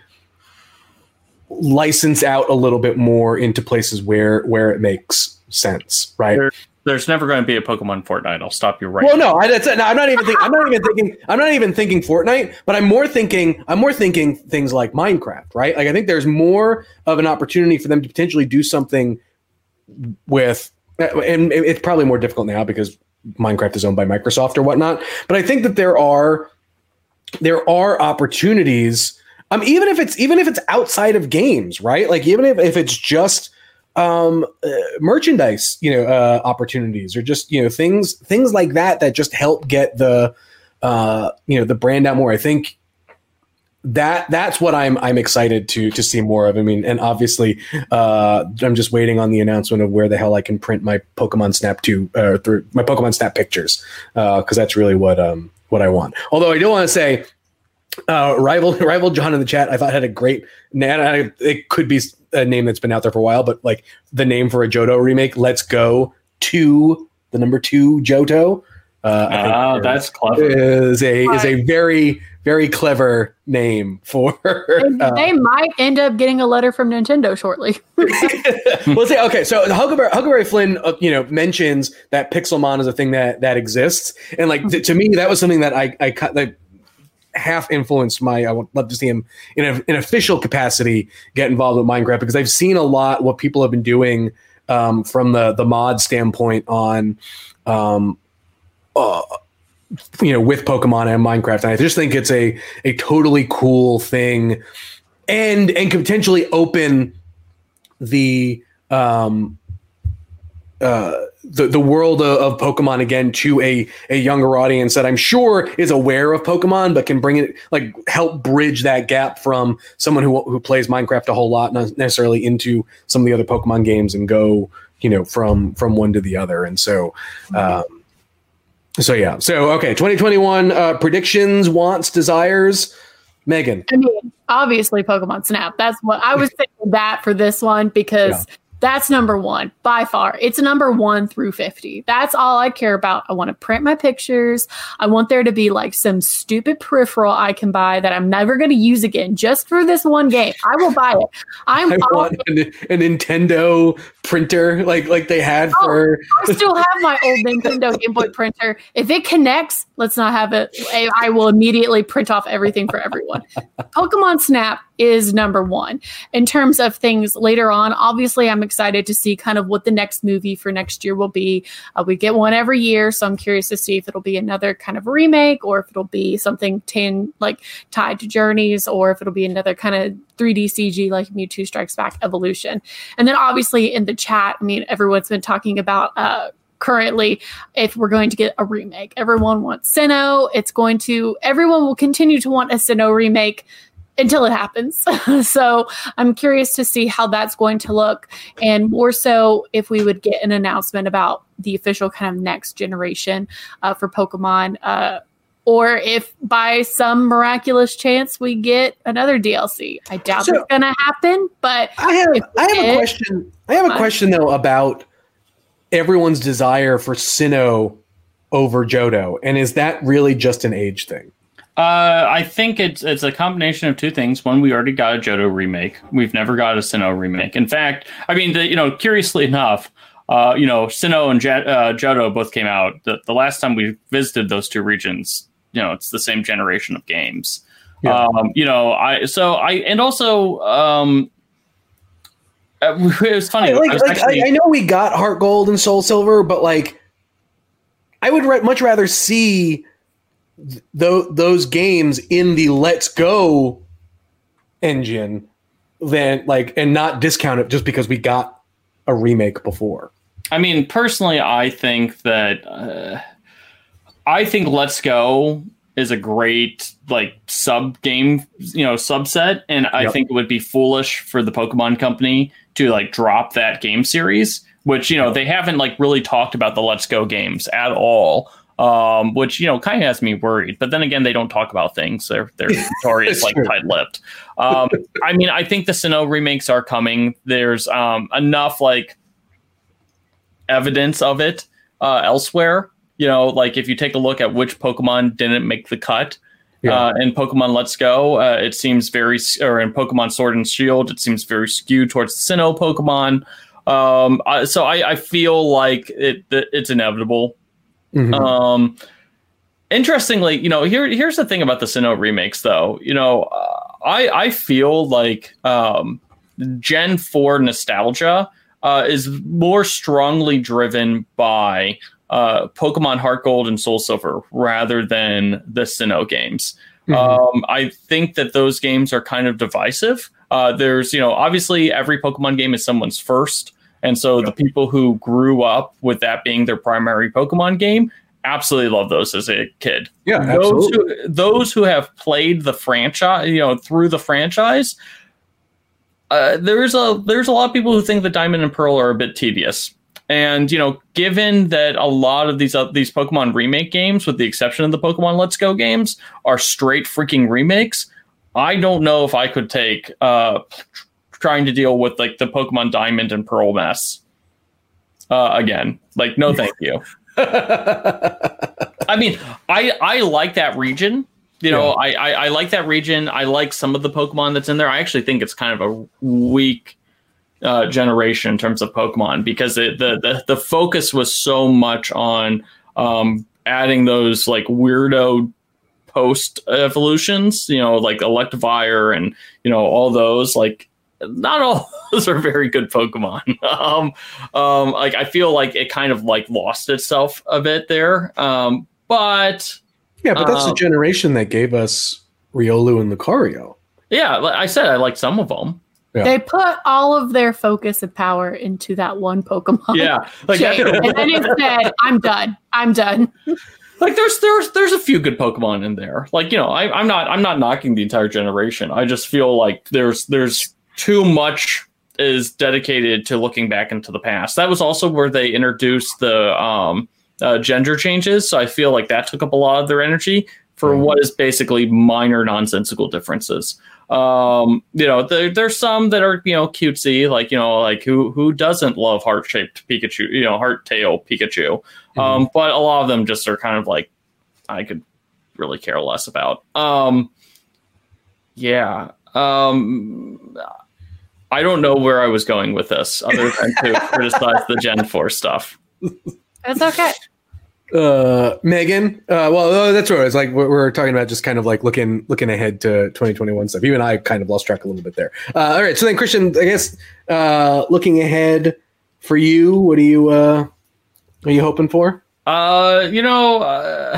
license out a little bit more into places where, where it makes sense. Right. There, there's never going to be a Pokemon Fortnite. I'll stop you right Well, now. no, I, that's, no, I'm not even thinking, I'm not even thinking, I'm not even thinking Fortnite, but I'm more thinking, I'm more thinking things like Minecraft, right? Like I think there's more of an opportunity for them to potentially do something with, and it's probably more difficult now because Minecraft is owned by Microsoft or whatnot. But I think that there are, there are opportunities. Um, even if it's, even if it's outside of games, right? Like even if, if it's just, um uh, merchandise, you know, uh opportunities or just, you know, things things like that that just help get the uh you know the brand out more. I think that that's what I'm I'm excited to to see more of. I mean, and obviously, uh, I'm just waiting on the announcement of where the hell I can print my Pokemon Snap two uh, through my Pokemon Snap pictures, because uh, that's really what um what I want. Although I do want to say, uh, rival rival John in the chat, I thought had a great name. It could be a name that's been out there for a while, but like the name for a Johto remake, Let's Go to the number two Johto. Uh, oh, that's clever. Is a is a very very clever name for. Uh, they might end up getting a letter from Nintendo shortly. Let's say okay. So Huckleberry, Huckleberry Flynn, uh, you know, mentions that Pixelmon is a thing that that exists, and like th- to me, that was something that I I that half influenced my. I would love to see him in a, an official capacity get involved with Minecraft, because I've seen a lot what people have been doing um, from the the mod standpoint on. Um, Uh, you know, with Pokemon and Minecraft, and I just think it's a a totally cool thing, and and could potentially open the um uh the the world of, of Pokemon again to a a younger audience that I'm sure is aware of Pokemon, but can bring it like help bridge that gap from someone who who plays Minecraft a whole lot, not necessarily into some of the other Pokemon games, and go you know from from one to the other, and so. Um, So yeah, so okay, twenty twenty-one uh, predictions, wants, desires. Megan, I mean, obviously Pokemon Snap. That's what I was thinking that for this one, because yeah. That's number one by far. It's number one through fifty. That's all I care about. I want to print my pictures. I want there to be like some stupid peripheral I can buy that I'm never going to use again just for this one game. I will buy it. I'm I want a, a Nintendo printer like like they had oh, for. I still have my old Nintendo Game Boy printer. If it connects, let's not have it. I will immediately print off everything for everyone. Pokemon Snap is number one. In terms of things later on, obviously I'm excited to see kind of what the next movie for next year will be. Uh, we get one every year, so I'm curious to see if it'll be another kind of remake, or if it'll be something ten, like tied to Journeys, or if it'll be another kind of three D C G like Mewtwo Strikes Back Evolution. And then obviously in the chat, I mean, everyone's been talking about uh, currently if we're going to get a remake. Everyone wants Sinnoh. It's going to, everyone will continue to want a Sinnoh remake until it happens. So I'm curious to see how that's going to look, and more so if we would get an announcement about the official kind of next generation uh, for Pokemon, uh, or if by some miraculous chance we get another D L C. I doubt so, it's going to happen, but I have I have did, a question. I have a question though about everyone's desire for Sinnoh over Johto, and is that really just an age thing? Uh, I think it's it's a combination of two things. One, we already got a Johto remake. We've never got a Sinnoh remake. In fact, I mean, the, you know, curiously enough, uh, you know, Sinnoh and J- uh, Johto both came out the, the last time we visited those two regions. You know, it's the same generation of games. Yeah. Um, you know, I so I and also um, it was funny. Like, I, was like, actually, I, I know we got Heart Gold and Soul Silver, but like, I would re- much rather see. Th- those games in the Let's Go engine than like, and not discount it just because we got a remake before. I mean, personally, I think that uh, I think Let's Go is a great like sub game, you know, subset, and I yep. think it would be foolish for the Pokemon Company to like drop that game series, which you know they haven't like really talked about the Let's Go games at all. Um, which, you know, kind of has me worried. But then again, they don't talk about things. They're they're notorious, like tight-lipped. Um, I mean, I think the Sinnoh remakes are coming. There's um, enough like evidence of it uh, elsewhere. You know, like if you take a look at which Pokemon didn't make the cut yeah. uh, in Pokemon Let's Go, uh, it seems very, or in Pokemon Sword and Shield, it seems very skewed towards the Sinnoh Pokemon. Um, I, so I, I feel like it it's inevitable. Mm-hmm. Um, interestingly, you know, here here's the thing about the Sinnoh remakes, though. You know, uh, I I feel like um, Gen four nostalgia uh, is more strongly driven by uh, Pokemon Heart Gold and Soul Silver rather than the Sinnoh games. Mm-hmm. Um, I think that those games are kind of divisive. Uh, there's, you know, obviously every Pokemon game is someone's first. And so the people who grew up with that being their primary Pokemon game absolutely loved those as a kid. Yeah, those absolutely. who, those who have played the franchise, you know, through the franchise, uh, there's a there's a lot of people who think that Diamond and Pearl are a bit tedious. And, you know, given that a lot of these uh, these Pokemon remake games, with the exception of the Pokemon Let's Go games, are straight freaking remakes, I don't know if I could take uh, trying to deal with like the Pokemon Diamond and Pearl mess uh, again. Like, no, thank you. I mean, I I like that region. You know, yeah. I, I I like that region. I like some of the Pokemon that's in there. I actually think it's kind of a weak uh, generation in terms of Pokemon because it, the, the the focus was so much on um, adding those like weirdo post evolutions. You know, like Electivire and you know all those. Like, not all those are very good Pokemon. um, um, like I feel like it kind of like lost itself a bit there. Um, but yeah, but that's um, the generation that gave us Riolu and Lucario. Yeah, like I said, I like some of them. Yeah. They put all of their focus and power into that one Pokemon. Yeah, like chain, and then it said, "I'm done. I'm done." Like there's there's there's a few good Pokemon in there. Like you know, I, I'm not I'm not knocking the entire generation. I just feel like there's there's too much is dedicated to looking back into the past. That was also where they introduced the um, uh, gender changes. So I feel like that took up a lot of their energy for mm-hmm. what is basically minor nonsensical differences. Um, you know, there, there's some that are, you know, cutesy, like, you know, like who, who doesn't love heart shaped Pikachu, you know, heart tail Pikachu. Mm-hmm. Um, but a lot of them just are kind of like, I could really care less about. Um, yeah. Um, I don't know where I was going with this other than to criticize the Gen four stuff. It's okay. Uh, Megan, uh, well, that's what it's like. We're, we're talking about just kind of like looking looking ahead to twenty twenty-one stuff. Even I kind of lost track a little bit there. Uh, all right, so then Christian, I guess uh, looking ahead for you, what are you uh, are you hoping for? Uh, you know, uh,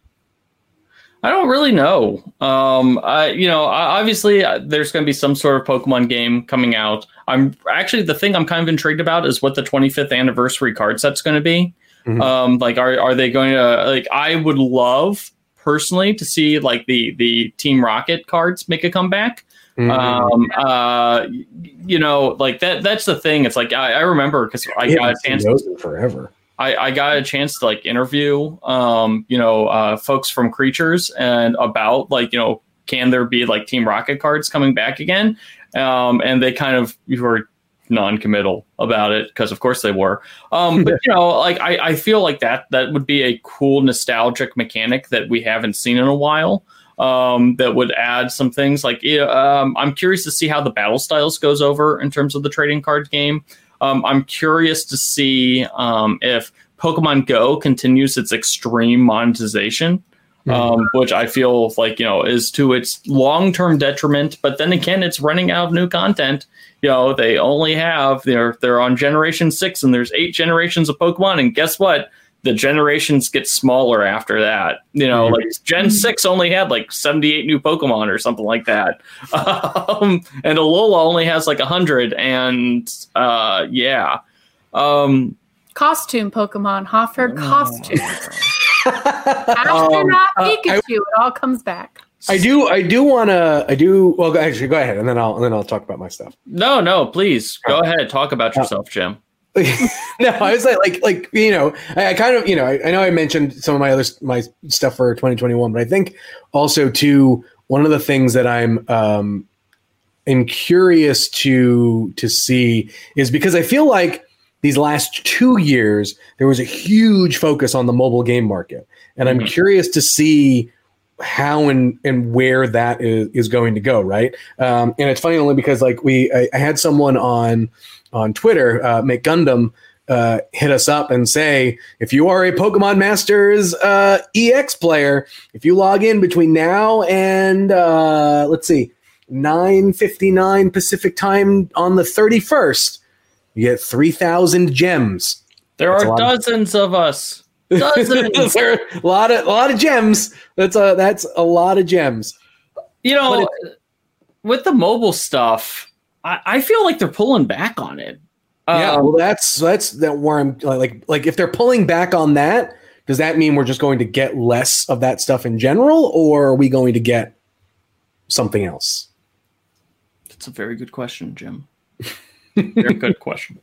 I don't really know. Um, I you know, obviously uh, there's going to be some sort of Pokemon game coming out. I'm actually the thing I'm kind of intrigued about is what the twenty-fifth anniversary card set's going to be. Mm-hmm. Um, like, are are they going to like? I would love personally to see like the the Team Rocket cards make a comeback. Mm-hmm. Um, uh, you know, like that. That's the thing. It's like I, I remember because I yeah, got a chance to, forever. I, I got a chance to like interview, um, you know, uh, folks from Creatures and about like you know, can there be like Team Rocket cards coming back again? Um, and they kind of were non-committal about it because of course they were um but you know like I, I feel like that that would be a cool nostalgic mechanic that we haven't seen in a while um that would add some things like yeah, um I'm curious to see how the battle styles goes over in terms of the trading card game. um I'm curious to see um if Pokemon Go continues its extreme monetization. Um, which I feel like, you know, is to its long-term detriment. But then again, it's running out of new content. You know, they only have, they're, they're on generation six and there's eight generations of Pokemon. And guess what? The generations get smaller after that. You know, mm-hmm. like Gen six only had like seventy-eight new Pokemon or something like that. Um, and Alola only has like one hundred. And uh, yeah. Um, costume Pokemon, Hofford costume. Astronaut um, Pikachu, uh, I, it all comes back. I do, I do want to, I do. Well, actually, go ahead, and then I'll, and then I'll talk about my stuff. No, no, please go uh, ahead, talk about yourself, Jim. No, I was like, like, like you know, I, I kind of, you know, I, I know I mentioned some of my other my stuff for twenty twenty-one, but I think also too one of the things that I'm, um, am curious to to see is because I feel like these last two years, there was a huge focus on the mobile game market. And I'm mm-hmm. curious to see how and, and where that is, is going to go, right? Um, and it's funny only because like we I, I had someone on on Twitter, uh, Make Gundam, uh, hit us up and say, if you are a Pokemon Masters uh, E X player, if you log in between now and, uh, let's see, nine fifty-nine Pacific time on the thirty-first, you get three thousand gems. There That's are dozens of, of us. Dozens. There are a lot of a lot of gems. That's a that's a lot of gems. You know, with the mobile stuff, I, I feel like they're pulling back on it. Yeah, um, well, that's that's that where I'm like like if they're pulling back on that, does that mean we're just going to get less of that stuff in general, or are we going to get something else? That's a very good question, Jim. Very good question.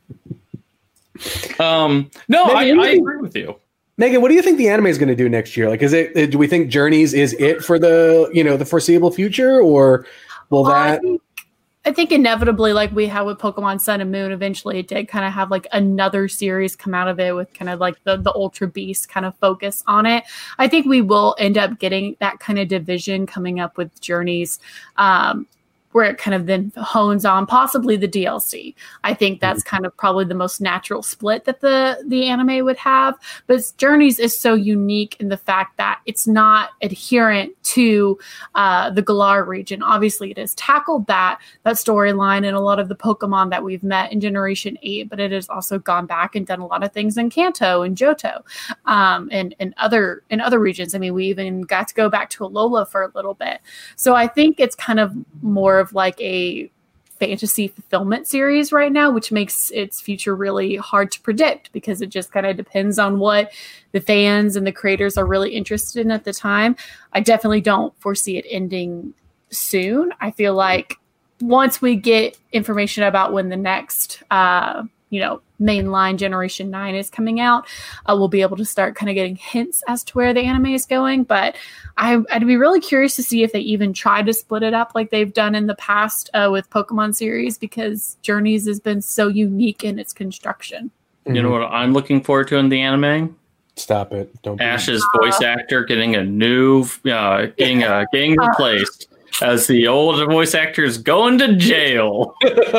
Um, no, I, I agree with you. Megan, what do you think the anime is going to do next year? Like, is it, do we think Journeys is it for the, you know, the foreseeable future, or will well, that? I think, I think inevitably, like we had with Pokemon Sun and Moon, eventually it did kind of have like another series come out of it with kind of like the, the Ultra Beast kind of focus on it. I think we will end up getting that kind of division coming up with Journeys, um, where it kind of then hones on possibly the D L C. I think that's kind of probably the most natural split that the, the anime would have. But Journeys is so unique in the fact that it's not adherent to uh, the Galar region. Obviously, it has tackled that, that storyline and a lot of the Pokemon that we've met in Generation eight, but it has also gone back and done a lot of things in Kanto and Johto um, and, and other in other regions. I mean, we even got to go back to Alola for a little bit. So I think it's kind of more of like a fantasy fulfillment series right now, which makes its future really hard to predict because it just kind of depends on what the fans and the creators are really interested in at the time. I definitely don't foresee it ending soon. I feel like once we get information about when the next, uh, you know, mainline Generation nine is coming out, uh, we'll be able to start kind of getting hints as to where the anime is going. But I, I'd be really curious to see if they even try to split it up like they've done in the past uh, with Pokemon series, because Journeys has been so unique in its construction. You mm-hmm. know what I'm looking forward to in the anime? Stop it! Don't. Ash's voice actor getting a new, uh, getting uh, getting replaced. As the old voice actor is going to jail.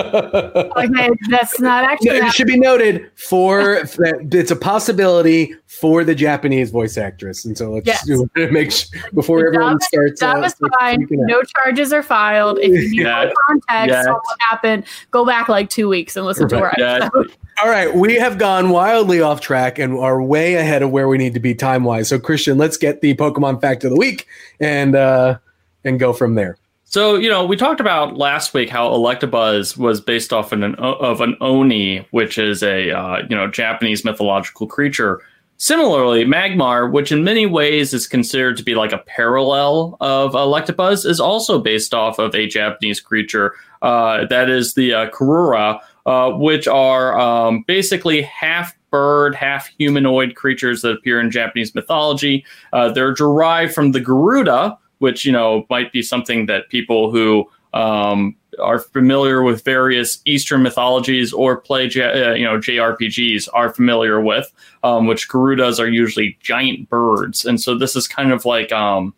Okay, that's not actually. No, it should be noted for that it's a possibility for the Japanese voice actress, and so let's yes. do it. Make sure before everyone that, starts. That uh, was fine. No charges are filed. If you need yeah. more context yeah. on what happened, go back like two weeks and listen right. to our yeah. episode. All right, we have gone wildly off track and are way ahead of where we need to be time wise. So, Christian, let's get the Pokemon fact of the week and. uh and go from there. So, you know, we talked about last week how Electabuzz was based off an, of an Oni, which is a, uh, you know, Japanese mythological creature. Similarly, Magmar, which in many ways is considered to be like a parallel of Electabuzz, is also based off of a Japanese creature. Uh, that is the uh, Karura, uh, which are um, basically half bird, half humanoid creatures that appear in Japanese mythology. Uh, they're derived from the Garuda, which, you know, might be something that people who um, are familiar with various Eastern mythologies or play, uh, you know, J R P Gs are familiar with, um, which Garudas are usually giant birds. And so this is kind of like um,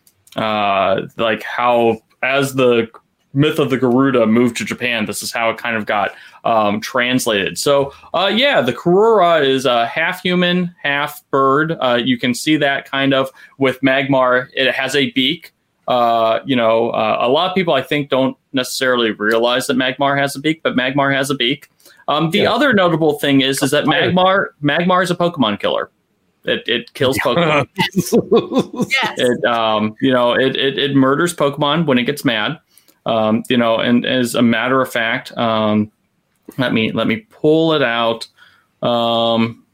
uh, like how, as the myth of the Garuda moved to Japan, this is how it kind of got um, translated. So, uh, yeah, the Karura is uh, half human, half bird. Uh, you can see that kind of with Magmar. It has a beak. Uh, you know, uh, a lot of people, I think, don't necessarily realize that Magmar has a beak, but Magmar has a beak. Um, the yeah. other notable thing is, is that Magmar Magmar is a Pokemon killer. It it kills Pokemon. Yes. It um, you know, it, it it murders Pokemon when it gets mad. Um, you know, and as a matter of fact, um, let me let me pull it out. Um,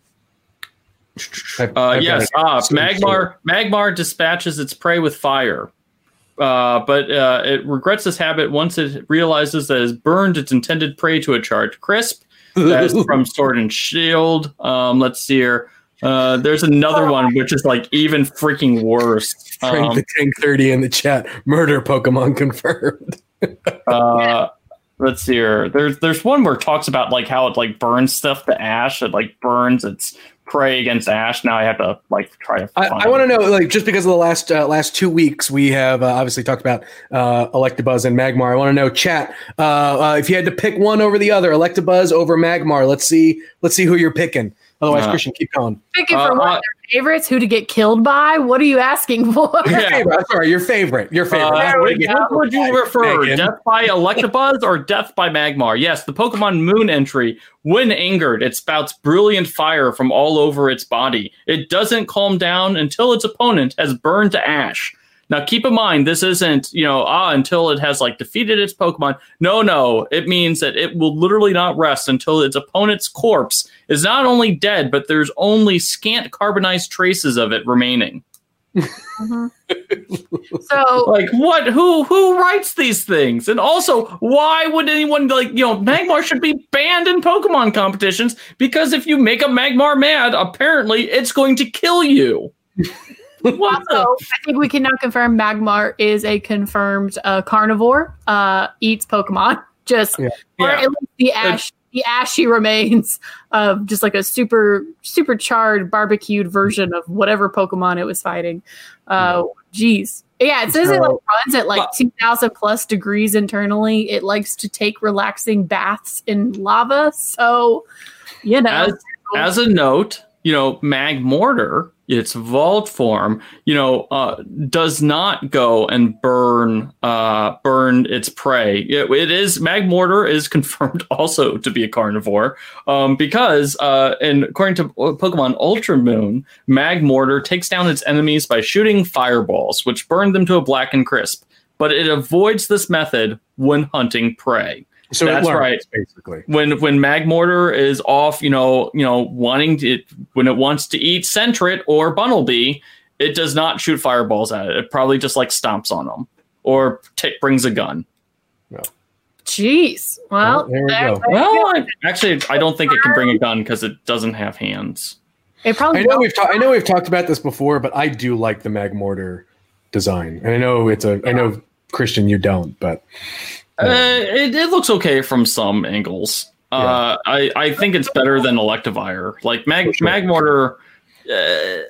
uh, yes, ah, Magmar Magmar dispatches its prey with fire, uh, but uh, it regrets this habit once it realizes that it has burned its intended prey to a charred crisp. That's from Sword and Shield. Um, let's see here. Uh, there's another one which is like even freaking worse. Frank um, the Tank thirty in the chat. Murder Pokemon confirmed. uh, let's see here. There's there's one where it talks about like how it like burns stuff to ash. It like burns its prey against ash. Now I have to like try to. Find I, I want to know, like, just because of the last uh, last two weeks, we have uh, obviously talked about uh, Electabuzz and Magmar. I want to know, chat, uh, uh, if you had to pick one over the other, Electabuzz over Magmar. Let's see. Let's see who you're picking. Otherwise, uh, Christian, keep going. Picking for uh, what? uh, Their favorites? Who to get killed by? What are you asking for? Your yeah. favorite. Sorry, your favorite. Your favorite. Uh, what would you prefer? Megan. Death by Electabuzz or death by Magmar? Yes, the Pokemon Moon entry. When angered, it spouts brilliant fire from all over its body. It doesn't calm down until its opponent has burned to ash. Now, keep in mind, this isn't, you know, ah, until it has like defeated its Pokemon. No, no, it means that it will literally not rest until its opponent's corpse is not only dead, but there's only scant carbonized traces of it remaining. Mm-hmm. So, like, what? Who who writes these things? And also, why would anyone, like, you know, Magmar should be banned in Pokemon competitions, because if you make a Magmar mad, apparently it's going to kill you. Also, I think we can now confirm Magmar is a confirmed uh, carnivore. Uh, eats Pokemon, just Yeah. or Yeah. at least the ash, the ashy remains of just like a super super charred barbecued version of whatever Pokemon it was fighting. Uh, geez, yeah, it says it like runs at like two thousand plus degrees internally. It likes to take relaxing baths in lava. So, you know, As, as a note, you know, Magmortar, its evolved form, you know, uh, does not go and burn uh, burn its prey. It, it is Magmortar is confirmed also to be a carnivore, um, because, uh, and according to Pokemon Ultra Moon, Magmortar takes down its enemies by shooting fireballs, which burn them to a black and crisp. But it avoids this method when hunting prey. So That's it learns, right. basically. When when Magmortar is off, you know, you know, wanting to, when it wants to eat Sentret or Bunnelby, it does not shoot fireballs at it. It probably just like stomps on them or t- brings a gun. jeez. Well, Well, there we there- go. there you Well, go. I, actually, I don't think it can bring a gun because it doesn't have hands. It probably I know will. we've ta- I know we've talked about this before, but I do like the Magmortar design, and I know it's a. I know Christian, you don't, but Uh, it, it looks okay from some angles. Uh, I, I think it's better than Electivire. Like Mag For sure. Magmortar, uh,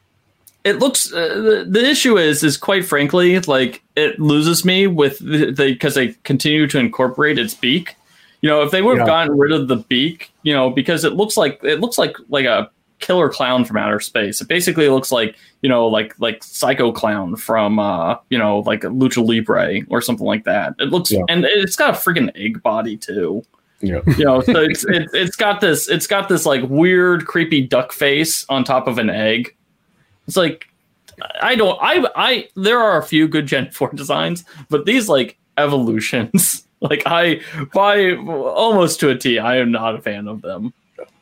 it looks. Uh, the, the issue is, is quite frankly, like it loses me with the because they continue to incorporate its beak. You know, if they would have Yeah. gotten rid of the beak, you know, because it looks like it looks like like a killer clown from outer space. It basically looks like, you know, like like Psycho Clown from uh, you know, like Lucha Libre or something like that. It looks Yeah. and it's got a freaking egg body too. yeah, You know, so it's it, it's got this it's got this like weird creepy duck face on top of an egg. It's like I don't I I there are a few good Gen four designs, but these like evolutions, like I by almost to a T, I am not a fan of them.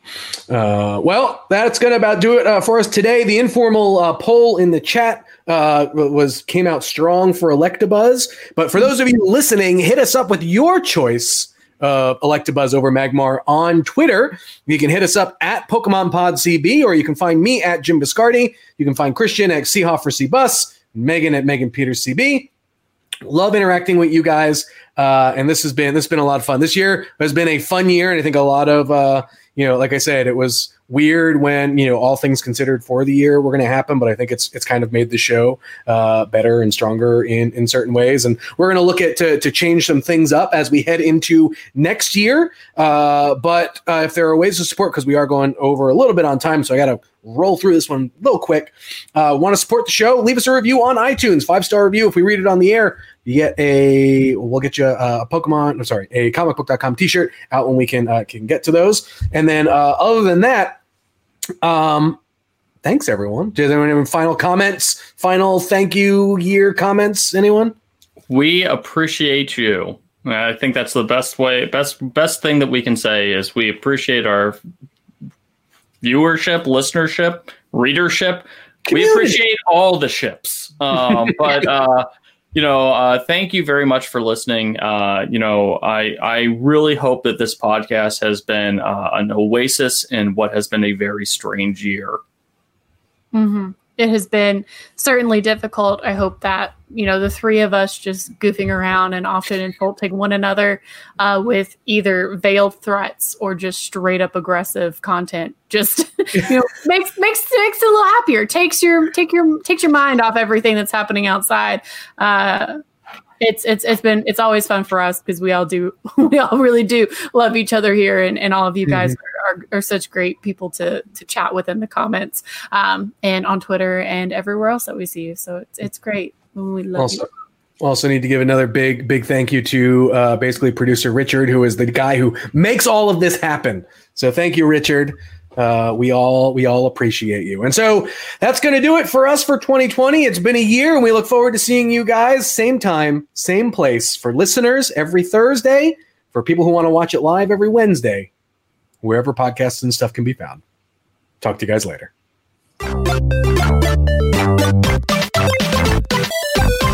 Uh, well, that's going to about do it uh, for us today. The informal uh, poll in the chat uh, was came out strong for Electabuzz. But for those of you listening, hit us up with your choice of Electabuzz over Magmar on Twitter. You can hit us up at Pokemon Pod C B, or you can find me at Jim Biscardi. You can find Christian at Seahoffer C Bus, Megan at Megan Peters C B. Love interacting with you guys, uh, and this has been this has been a lot of fun. This year has been a fun year, and I think a lot of uh, you know, like I said, it was weird when, you know, all things considered for the year were going to happen, but I think it's it's kind of made the show uh, better and stronger in in certain ways, and we're going to look at to to change some things up as we head into next year. Uh, but uh, if there are ways to support, because we are going over a little bit on time, so I got to roll through this one a little quick. Uh, want to support the show? Leave us a review on iTunes, five star review. If we read it on the air, you get a we'll get you a, a Pokemon. I'm sorry, a comic book dot com T-shirt out when we can uh, can get to those. And then uh, other than that, um, thanks everyone. Does anyone have any final comments? Final thank you year comments? Anyone? We appreciate you. I think that's the best way, best best thing that we can say is we appreciate our viewership, listenership, readership. Community. We appreciate all the ships. Um, but uh, you know, uh, thank you very much for listening. Uh, you know, I I really hope that this podcast has been uh, an oasis in what has been a very strange year. Mm-hmm. It has been certainly difficult. I hope that, you know, the three of us just goofing around and often insulting one another uh, with either veiled threats or just straight up aggressive content just, you know, makes makes makes it a little happier. Takes your take your takes your mind off everything that's happening outside. Uh, It's it's it's been it's always fun for us because we all do we all really do love each other here, and, and all of you guys Mm-hmm. are, are, are such great people to to chat with in the comments um, and on Twitter and everywhere else that we see you. So it's it's great. We love Also, you. also need to give another big, big thank you to uh, basically producer Richard, who is the guy who makes all of this happen. So thank you, Richard. Uh, we all we all appreciate you. And so that's going to do it for us for twenty twenty. It's been a year, and we look forward to seeing you guys same time, same place. For listeners, every Thursday. For people who want to watch it live, every Wednesday, wherever podcasts and stuff can be found. Talk to you guys later.